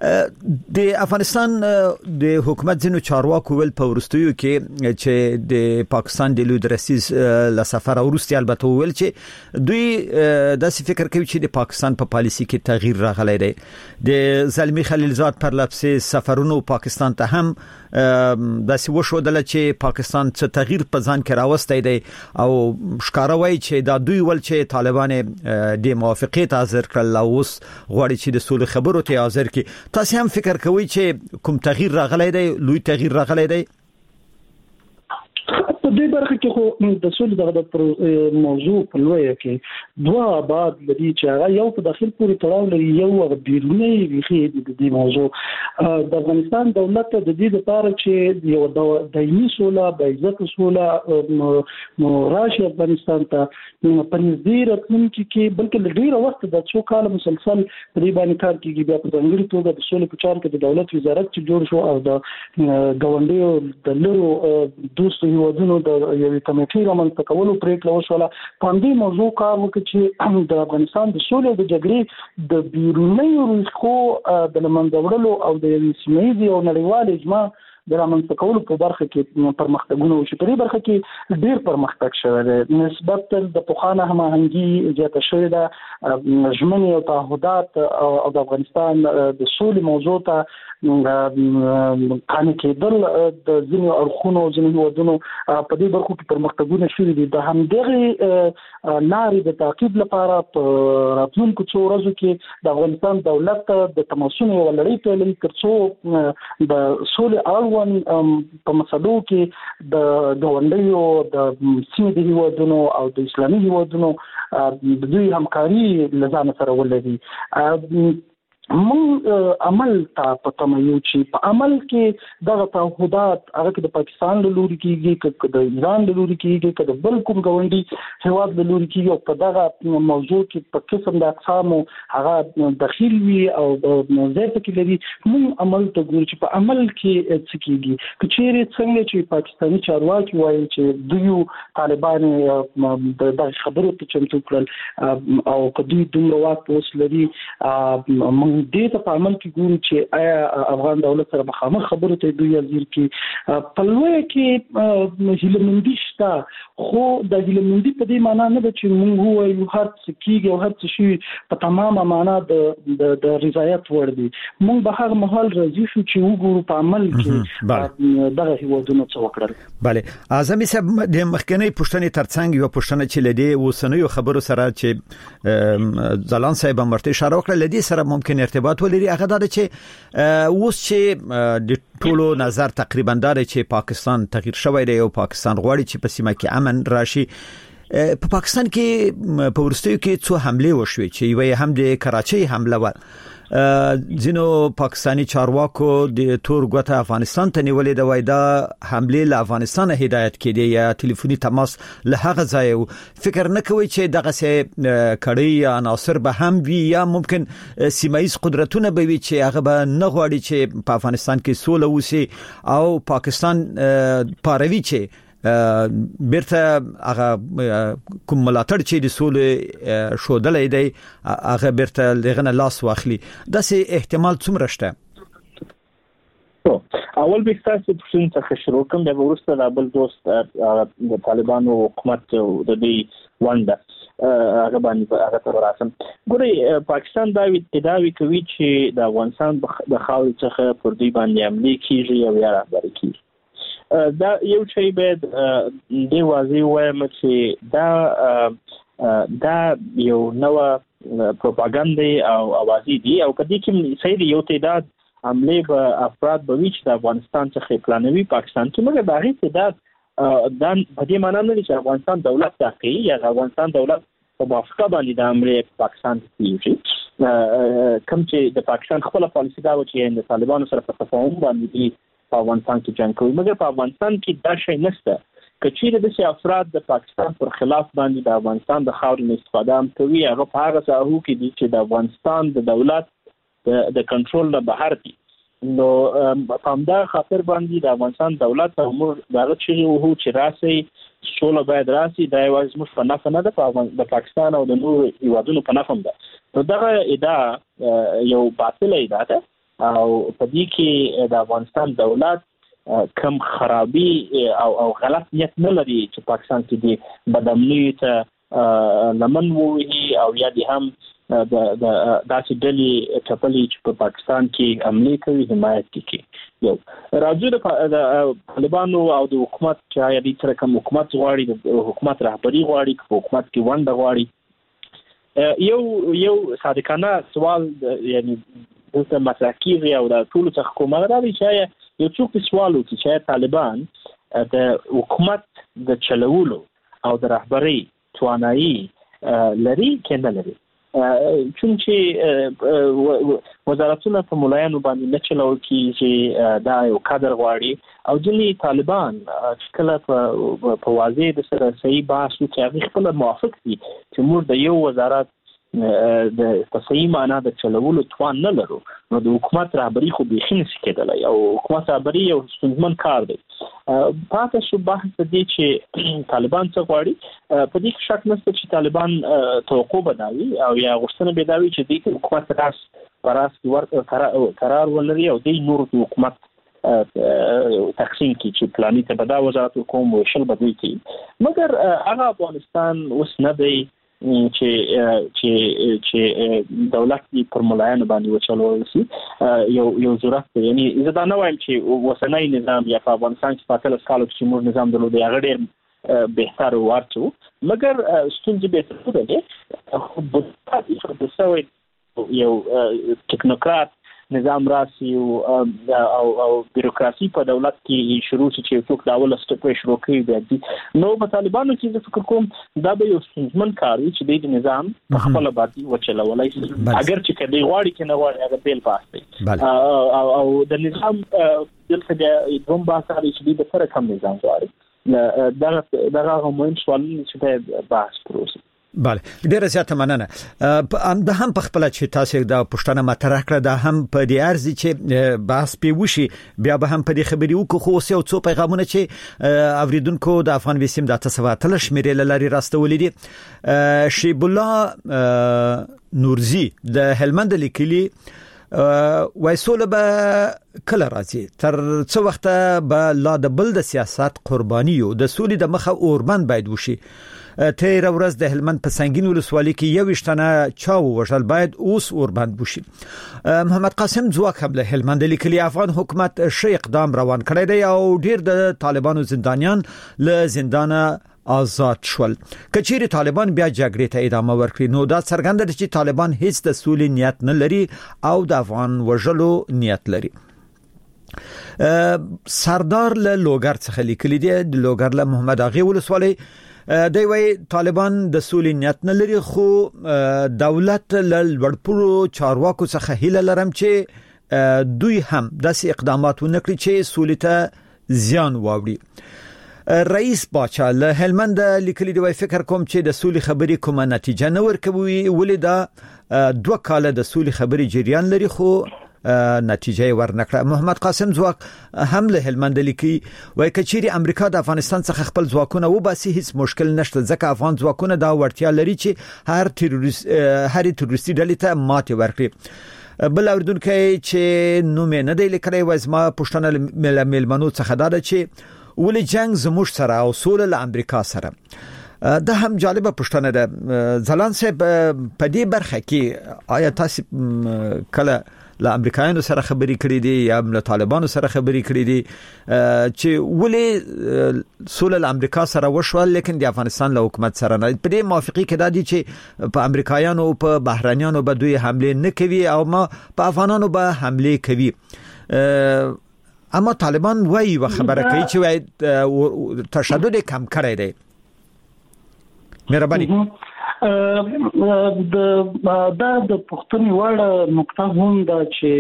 د افغانستان د حکومت ځینو چارواکو ول په ورستیو کې چې د پاکستان د لوی رئیس له سفر ورستي البته ول چې دوی د فکر کوي چې د پاکستان په پالیسي کې تغییر راغلی دی. د زلمی خلیلزاد پر لپسې سفرونو پاکستان ته هم د سیو شو د چې پاکستان څه تغییر په ځان کې راوستي دی او ښکاروي چې دا دوی ول چې طالبان د موافقت حاضر کړل او اوس غواړي چې د سولې خبرو ته حاضر کی. تاسو هم فکر کوئ چې کوم تغییر راغلی دی، لوی تغییر راغلی دی؟ په دې برخه کې خو د سولې د موضوع په لوی کې دوه ابعاد لري چې هغه یو په داخل پورې تړاو لري، یو هغه بیرونی ریښې د دې موضوع. د افغانستان دولت د دې لپاره چې یو دایمي سوله به عزت سوله راشي افغانستان ته په نږدې راتلونکي کې، بلکې ډېر وخت د څو کال مسلسل په دې باندې کار کیږي. بیا په ځانګړي توګه د سولې په چارو کې د دولت وزارت چې جوړ شو او د ګاونډیو د لرو دوستو هیوادونو د یوې کمیټې رامنځته کولو پریکړه وشوله. په دې موضوع کار وکړي چې د افغانستان د سولې او د جګړې د بیرونی ریښو د لمنځه وړلو او د یوې سیمه ییزې او نړیوالې اجماع د رامنځته کولو په برخه کې پرمختګونه وشي. په دې برخه کې ډېر پرمختګ شوی دی، نسبت د پخوانه هماهنګي زیاته شوې ده. ژمنې او تعهدات او د افغانستان د سولې موضوع ته قانع کېدل د ځینو اړخونو او ځینو هیوادونو په دې برخو کې پرمختګونه شوي دي. د همدغې لارې د تعقیب لپاره په راتلونکو څو ورځو کې د افغانستان دولت د تماسونو یوه لړۍ پیلوي تر څو د سولې اړوند په مسلو کې د ګاونډیو د سیمې د هیوادونو او د اسلامي هیوادونو د دوی همکاري له ځانه سره ولري. موږ عمل ته پتم یو چې په عمل کې دغه تعهدات هغه کې د پاکستان له لوري کېږي، که د ایران له لوري کېږي، که د بل کوم ګاونډي هیواد له لوري کېږي، او په دغه موضوع کې په قسم د اقسامو هغه دخیل وي او ځای پکې لري. موږ عمل ته ګورو چې په عمل کې څه کېږي. که چیرې څنګه چې پاکستاني چارواکي وایي چې دوی طالبان د خبرو ته چمتو کړل او که دوی دومره واک په اوس لري، موږ دې ته په عمل کې ګورو چې آیا افغان دولت سره مخامخ خبرو ته دوی حاضر کی. په لوی کې هیلمندي شته، خو د هیلمندي په دې معنی نه ده چې موږ وایو هر څه کیږي او هر څه شي په تمامه معنا د رضایت وړ دي. موږ به هغه مهال راځي شو چې وګورو په عمل کې دغه هیوادونو څه وکړل. بله اعظمي صاحب، د مخکنی پوښتنې ترڅنګ یو پوښتنه چې لدی اوسنیو خبرو سره چې ځلان صاحب مرته اشاره وکړه لدی سره ممکن ارتباط ولري، هغه دا چې اوس چې د ټولو نظر تقریبا دا چې پاکستان تغییر شوی دی او پاکستان غواړي چې په سیمه کې امن راشي. په پاکستان کې په ورستیو کې څو حمله وشوي چې یوه هم د کراچۍ حمله و. ځینو پاکستانی چارواکو د تور ګوته افغانستان ته نیولې د وایدا حمله له افغانستان هدایت کړي یا ټلیفوني تماس له هغه ځای. فکر نه کوي چې دغه څه کړي عناصر به هم وي یا ممکن سیمایي قدرتونه به وي چې هغه به نه غواړي چې په افغانستان کې سوله وسی او پاکستان پاروي چې بیرته هغه کوم ملاتړ چې د سولې شودلې دی هغه بیرته لغنه لاس واخلي. دا سه احتمال څومره شته؟ اول به تاسو په څنګه څخه شروع کوم د ورسته د بل دوست د طالبانو حکومت د دې ونده هغه باندې هغه تر راسم ګوري. پاکستان دا ادعاوی کوي چې د افغانستان د خاورې څخه پر دوی باندې عملي کیږي او یا رهبري کیږي. دا یو شی باید دی واضح وایم چې دا یو نوې پروپاګاندا او اوازې دي او کدی چې صحیح یو تعداد عمله به افراد به وچ د افغانستان څخه پلانوي پاکستان چې موږ د هغې تعداد دا په دې معنی نه چې افغانستان دولت تحقیقي یا افغانستان دولت په موافقه باندې د عمله پاکستان کیږي. کوم چې د پاکستان خپل پالیسي دا و چې د طالبانو سره په تفاهم باندې په افغانستان کې جنگ کوي، مګر په افغانستان کې دا شی نشته. کچېره د سي افراد د پاکستان پر خلاف باندې د افغانستان د خاورې نه استفاده کوي، هغه په هغه ساحو کې دي چې د افغانستان د دولت د کنټرول نه بهر دي. نو په همدا خاطر باندې د افغانستان دولت امور دغه چې راسي سوله باید راسي، دا یوازې موږ په نفع نه ده، د پاکستان او د نورو هیوادونو په نفع ده. نو دغه ادعا یو باطله ادعا ده او په دې کې د افغانستان دولت کم خرابي او غلط نیت نه لري چې پاکستان کې د بدامنۍ ته لمن ووهي او یا د هم د داسې ډلې ټپلې چې په پاکستان کې عملي کوي حمایت کوي. یو راځي د طالبانو او د حکومت چې یا د کوم حکومت غواړي د حکومت رهبری غواړي په حکومت کې ونده غواړي یو صادقانه سوال یعنی دلته مطرح کیږي او د ټولو څخه کومه راځي چې یو څوک سوال وکړي چې طالبان د حکومت د چلولو او د رهبری توانایي لري کنه لري چونچې وزارتونه په مولایانو باندې نه چلول کیږي دا یو کادر غواړي او ځینې طالبان چې کله په واضح د سره صحیح بحث وکړي هغه خپل موافق دي چې موږ د یو وزارت د صحیح معنا د چلولو توان نه لرو نو د حکومت رهبری خو بيخي نشي کېدلای او حکومت رهبری یو ستونزمن کار دی. پاتې شو بحث دی چې طالبان څه غواړي په دې شک نشته چې طالبان توقع بداوي او یا غوښتنه بداوي چې د حکومت راس قرار ولري او د نور حکومت تقسیم کی چې پلاني ته بدا وزارت کوم وشل بدوي کی مګر هغه افغانستان اوس نه دی چې دولت پر مولایانو باندې وچلول شي یو ضرورت دی. یعنی زه دا نه وایم چې وسنۍ نظام یا په افغانستان کې په تل سکالو کې موږ نظام درلود هغه ډېر بهتر ورته مګر ستونزې به څه ده خو په څه یو ټیکنوکرات نظام راسي او بیروکراسي په دولت کې شروع شي چې څوک داول سټپ شروع کوي دي نو په طالبانو کې زه فکر کوم دا به یو ستونزمن کار وي چې د نظام په خپل باندې وچلولای شي اگر چې کدی غواړي کې نه غواړي هغه بیل پاس او د نظام دلته د دوم باسه چې د سره کم نظام غواړي دا مهم سوال چې بحث پروسه. بله ډیره زیاته مننه. د هم په خپل چې تاسو د پښتنه مطرح کړه د هم په دې ارزي چې بحث په وشي بیا به هم په دې خبري وکړو خو اوس یو څو پیغامونه چې اوریدونکو د افغان وسیم د تاسواتل شمیرې لاري راستولې دي. شیب الله نورزی د هلمند لیکلي وایسول به کله راځي تر څو وخت به لا د بل د سیاست قرباني او د سولې د مخه اوربند باید وشي. تیر ورځ د هلمند په سنگین ولسوالۍ کې یو وشتنه چاو وژل باید اوس اوربند بوشي. محمد قاسم ځواک هم له هلمند لیکلي افغان حکومت ښه اقدام روان کړی دی او ډیر د طالبانو زندانیان له زندانه آزاد شول. کچېری طالبان بیا جګړې ته ادامه ورکړي نو دا څرګنده ده چې طالبان هیڅ د سولې نیت نه لري او د افغان وژلو نیت لري. سردار له لوګر څخه لیکلي دی د لوګر له محمد اغي ولسوالۍ دی وی طالبان د سولې نیت نه لري خو دولت له لوړپوړو چارواکو څخه هیله لرم چې دوی هم داسې اقدامات ونکړي چې سولې ته زیان واوړي. رئیس باچا له هلمند لیکلي دی فکر کوم چې د سولې خبرې کومه نتیجه نه ورکوي ولې دا 2 کاله د سولې خبرې جریان لري خو نتیجه ورنکړه. محمد قاسم ځواک هم له هلمند لیکي وای کچېری امریکا د افغانستان څخه خپل ځواکونه وباسي هیڅ مشکل نشته ځکه افغان ځواکونه دا وړتیا لري چې هر تروریستي ډلې ته ماته ورکړي. بل اوردونکو چې نو مې نه دی لیکلی وای زما پښتنه ملمنو څخه دا چې ولې جنگ زموږ سره او سوله له امریکا سره. دا هم جالبه پښتنه ده. ځلان صاحب په دې برخه کې آیا تاسو کله له امریکایانو سره خبرې کړې دي یا له طالبانو سره خبرې کړې دي چې ولې سوله له امریکا سره وشول لیکن د افغانستان له حکومت سره نه په دې موافقه کې دا دي چې په امریکایانو او په بهرانيانو به دوی حمله نه کوي او ما په افغانانو به حمله کوي. اما طالبان وایي خبره کوي چې تشدد کم کړی دی. مهرباني د پښتني وړ نقطه هم دا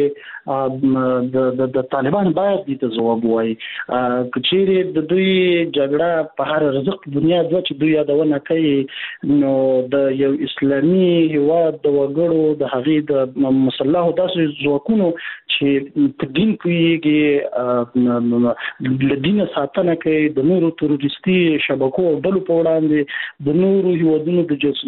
چې د طالبان باید د ځواب وایي کچېری د دوی جګړه په هر رزق دنیا د چې دوی یادونه کوي نو د یو اسلامي هیواد د وګړو د هغې د مسلحو داسې ځواکونو چې په دین کې د دین ساتنه کوي د نورو تروریستي شبکو او ډلو په وړاندې د نورو هیوادونو د جاسوسي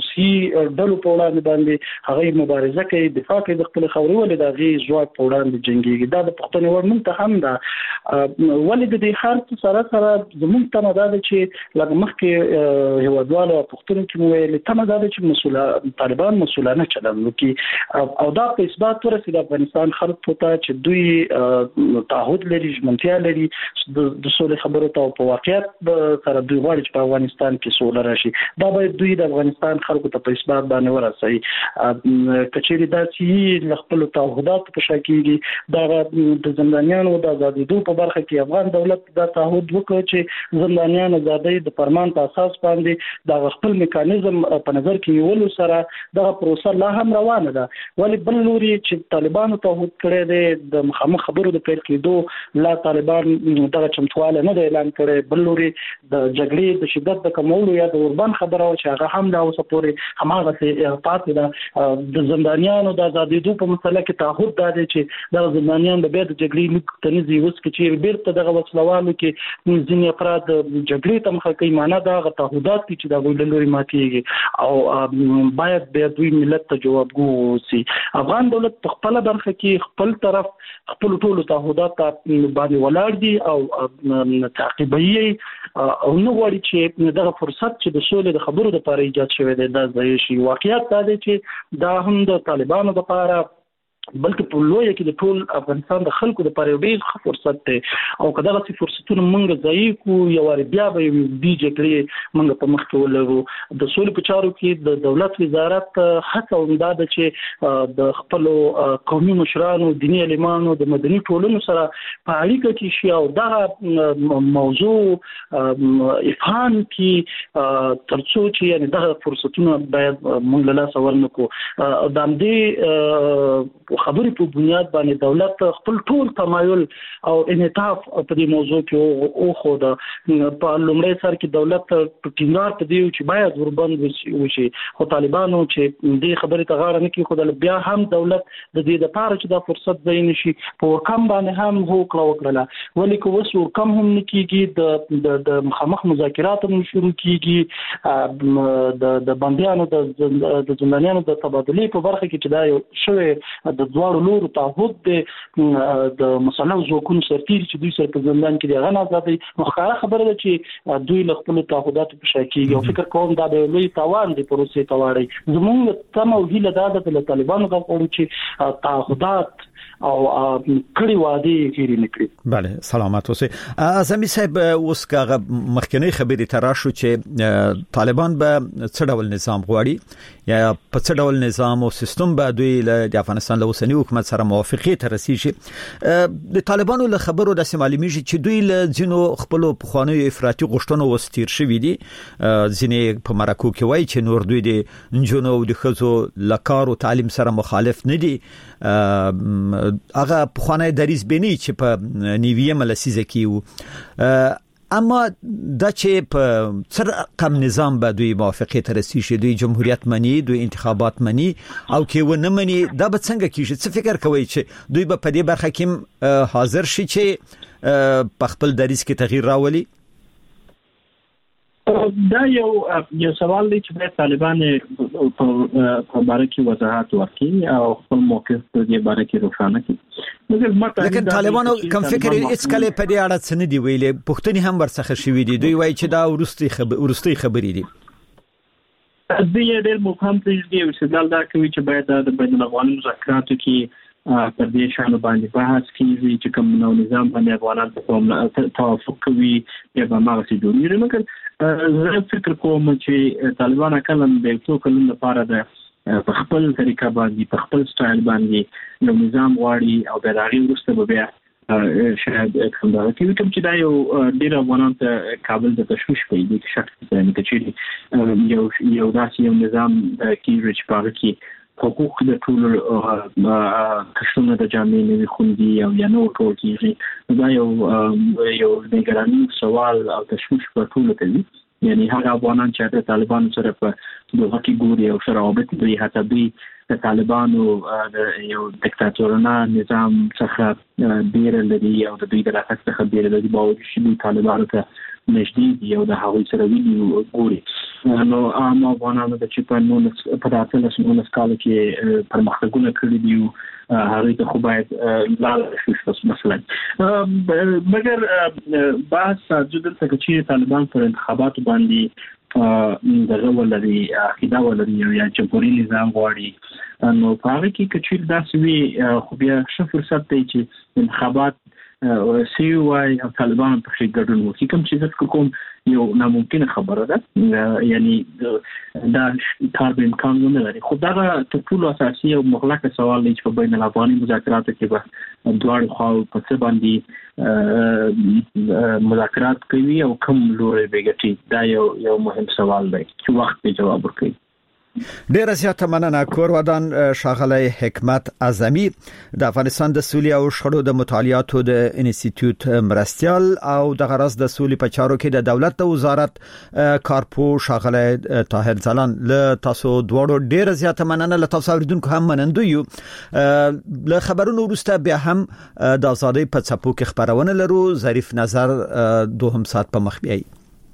روسي ډلو په وړاندې باندې هغه مبارزه کوي دفاع کوي د خپل خاورې ولې د غي ځواک په وړاندې جنگيږي دا د پښتون ور مونږ ته هم دا ولې د دې خارج سره زموږ ته مدد چې لږ مخکې هیوادوالو پښتون کې ویل ته مدد چې مسؤل طالبان مسؤلانه چلند وکي او دا په اثبات ورسېد افغانستان خلک ته چې دوی تعهد لري ژمنتیا لري د سولې خبرو ته په واقعیت سره دوی غواړي چې په افغانستان کې سوله راشي دا باید دوی د افغانستان خلکو ته په اثبات باندې ورسوي کچېری دا چې خپل تعهدات په شکیږي دا د زندانیانو د آزادیدو په برخه کې افغان دولت دا تعهد وکړ چې زندانیان آزادۍ د فرمان په اساس باندې دا خپل میکانیزم په نظر کې نیولو سره دا پروسه لا هم روانه ده ولی بل لوري چې طالبانو تعهد کړی دی د مخامخ خبرو د پیل کېدو لا طالبان دغه چمتواله نه اعلان کړي بل لوري د جګړې د شدت د کمولو یا د اوربان خبره او چې هغه هم لا اوسه پورې هماغه پاتې ده د زندانیانو د آزادیدو په مسله کې تعهد دی چې د زندانیانو د بیا د جګړې مکنيزي وس کې چې بیرته دغه وسلوالو کې ځینې افراد جګړې ته مخه کوي معنا دا تعهدات چې د غوډ لوري ماتيږي او باید به دوی ملت ته جوابګو سي افغان دولت په خپل برخه کې خپل طرف خپل ټولو تعهدات باندې ولاړ دي او تعقیبي او نو غواړي چې دغه فرصت چې د سولې د خبرو لپاره ایجاد شوی دی دا ځای شي واقعیت دا دی چې دا هم د طالبانو لپاره بلکې په لوی کې د ټول افغانستان د خلکو لپاره یو ډېر فرصت دی او کله چې فرصتونه مونږ ځای کو یو بیا به دی جګړې مونږ په مخ کې ولرو د سولې په چارو کې د دولت وزارت هڅه وکړه چې د خپل قومي مشرانو دیني علمانو د مدني ټولنو سره په اړیکه کې شي او دا موضوع افهام کې ترڅو چې یعنی دا فرصتونه باید مونږ له لاس ورنکو د دې خبرې په بنیاد باندې دولت خپل ټول تمایل او انعطاف په دې موضوع کې او خو د په لومړي سر کې دولت ټینګار ته دی چې باید وربند وشي خو طالبانو چې دې خبرې ته غاړه نه کوي خو بیا هم دولت د دې لپاره چې دا فرصت ځای نشي په کم باندې هم هو کړه ولی کو وسو کم هم نکېږي د مخامخ مذاکرات هم شروع کیږي د بنديانو د زندانیانو د تبادلې په برخه کې چې دا یو شوی د دوړو لورو تعهد د مسلو ځواکونو سرتیر چې دوی سره په زندان کې دغه آزادي مخکاره خبره ده چې دوی له خپل تعهداتو په شکیږي او فکر کوم دا به لوی تاوان دی پروسې تاوړي زموږ تم او هیله دا ده چې طالبانو غواړي چې تعهدات او کړي وادي کړي نکړي بله سلامت اوسه اعظمي صاحب اوس کاغه مخکنی خبرې تراشو چې طالبان به څه ډول نظام غواړي یا په څه ډول نظام او سیستم به دوی د افغانستان له اوسنی حکومت سره موافقه تر رسیږي د طالبانو له خبرو د معلومیږي چې دوی له ځینو خپل پخواني افراطي غوښتنو وستیر شوي دي ځینې په مرکو کې وایي چې نور دوی د جنونو او د خزو لکارو تعلیم سره مخالف نه دي هغه پخوانی دریز بینی چې په نیویه لسیزه کې اما دا چې په څر کم نظام به دوی موافقه تر رسیږي دوی جمهوریت منی دوی انتخابات منی او کې و نه منی دا به څنګه کیږي څه فکر کوي چې دوی به په دې برخه کې حاضر شي چې په خپل دریز کې تغییر راولي دا یو سوال دی چې د طالبان په باره کې وضاحت ورکړي او خپل موقف په دې باره کې روښانه کړي لیکن طالبانو کوم فکر هیڅ کله په دې اړه څه نه دی ویلي پښتني هم ورڅخه شوی دی دوی وایي چې دا ورستي خبرې دي دوی ډېر مفهوم دی چې دا کوي چې باید د بین الافغاني مذاکراتو کې پر دې شان باندې بحث کیږي چې کوم نو نظام باندې افغانان په توافق کوي یا به ما څه جوړیږي مګر زه فکر کوم چې طالبان کله د څو کلونو لپاره د په خپل طریقه باندې په خپل سټایل باندې یو نظام غواړي او د هغې وروسته به بیا شاید کوم دا چې دا یو ډېر افغانان ته کابل د تشویش پیدا کوي شک څه چې یو داسې یو نظام کېږي چې په هغه کې حقوق د ټول قشرونو د جامعې نوي خوندي او یا نور ټول کېږي دا یو نگراني سوال او تشویش په ټولو کوي یعنی هغه افغانان چې د طالبانو سره په دغه کې ګوري او سره رابطه دوی حتی دوی د طالبانو د یو دیکتاتورانه نظام څخه بیره لري او د دوی د راتګ څخه بیره لري باوجود چې طالبانو ته نږدې دي او د هغوی سره ویني ګوري نو عام افغانانو د چې په 19 کال کې پرمختګونه کړی دي هغه ته خو باید لاله شي مثلا مګر بحث جدل څخه چې طالبان پر انتخاباتو باندې دغه ولري عقیده ولري یا جمهوریت نظام غواړي نو په هغه کې کچیر داسې وي خو بیا ښه فرصت دی چې انتخابات سی وای او طالبان په شي ګډون وکړي کوم چې ځکه کوم یو ناممکنه خبره ده یعنی دا کار به امکان نه لري خو دا ټول اساسي او مغلق سوال دی چې په بین الافغاني مذاکراتو کې به دواړو خواو په څه باندې مذاکرات کوي او کوم لوري به ګټي دا یو مهم سوال دی چې وخت به جواب ورکړي ډیر زیاته مننه کورودان شاغلی حکمت اعظمي د افغانستان د سولې او شخړو د مطالعاتو د انسټیټیوټ مرستيال او د غرض د سولې په چارو کې د دولت د وزارت کارپو شاغلی طاهر ځلان له تاسو دوړو ډیر زیاته مننه له تاسو اوریدونکو هم منندو یو له خبرونو وروسته بیا هم د ازادۍ په څپو کې خبرونه لرو ظریف نظر دوهم ساعت په مخ بیاي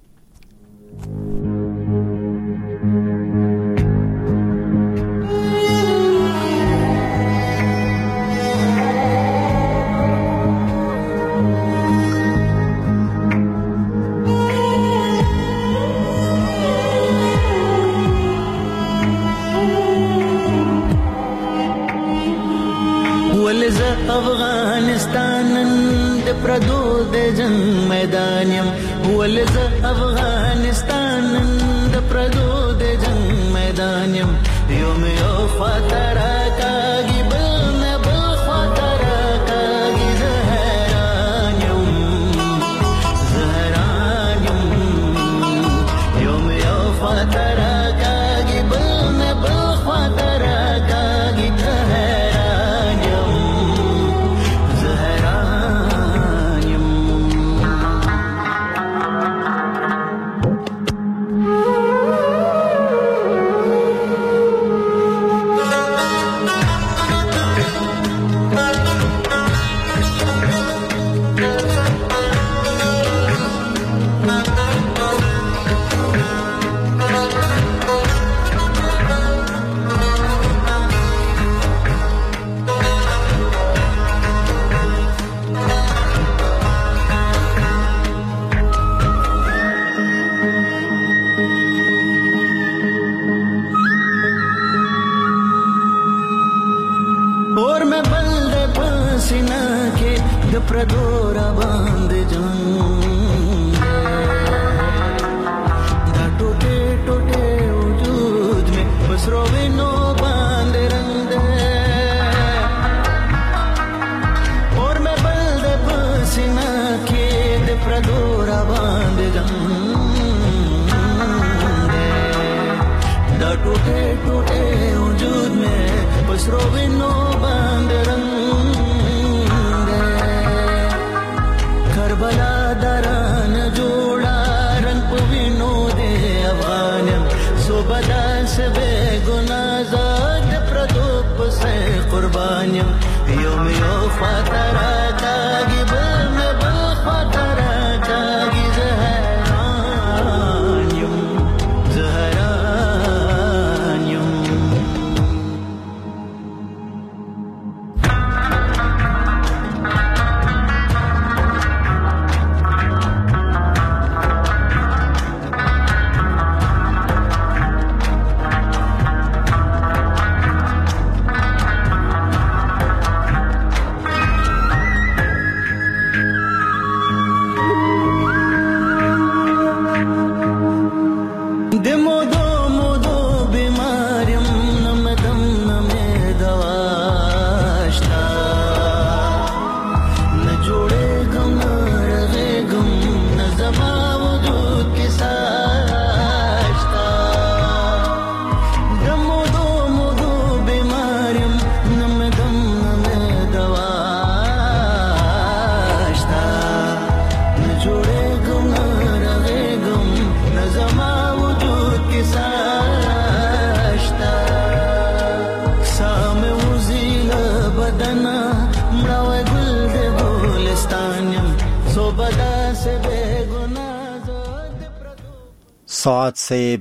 افغانستان د پردو د جنگ میدان يم ولز افغانستان د پردو د جنگ میدان يم یوم یو خاطر کاږي بل نه بل خاطر کاږي زهران یم یوم یو خاطر کاږي بل نه بل خاطر کاږي پردورا باندې جان دا ټوټه ټوټه وجود میں پسرو وینو باندې رنگ اور میں بل د پسینا کې د پردورا باندې جان دا ټوټه ټوټه وجود میں پسرو وینو باندې رنگ کربلا دران جوړا رنگ پوینو دے افغانم صوبدا سے بے گناہ زاد پردوپ سے قربانیم یوم یو فاترہ کاگی بل میں بل فاترہ کاگی زہرانیم زہرانیم साथ से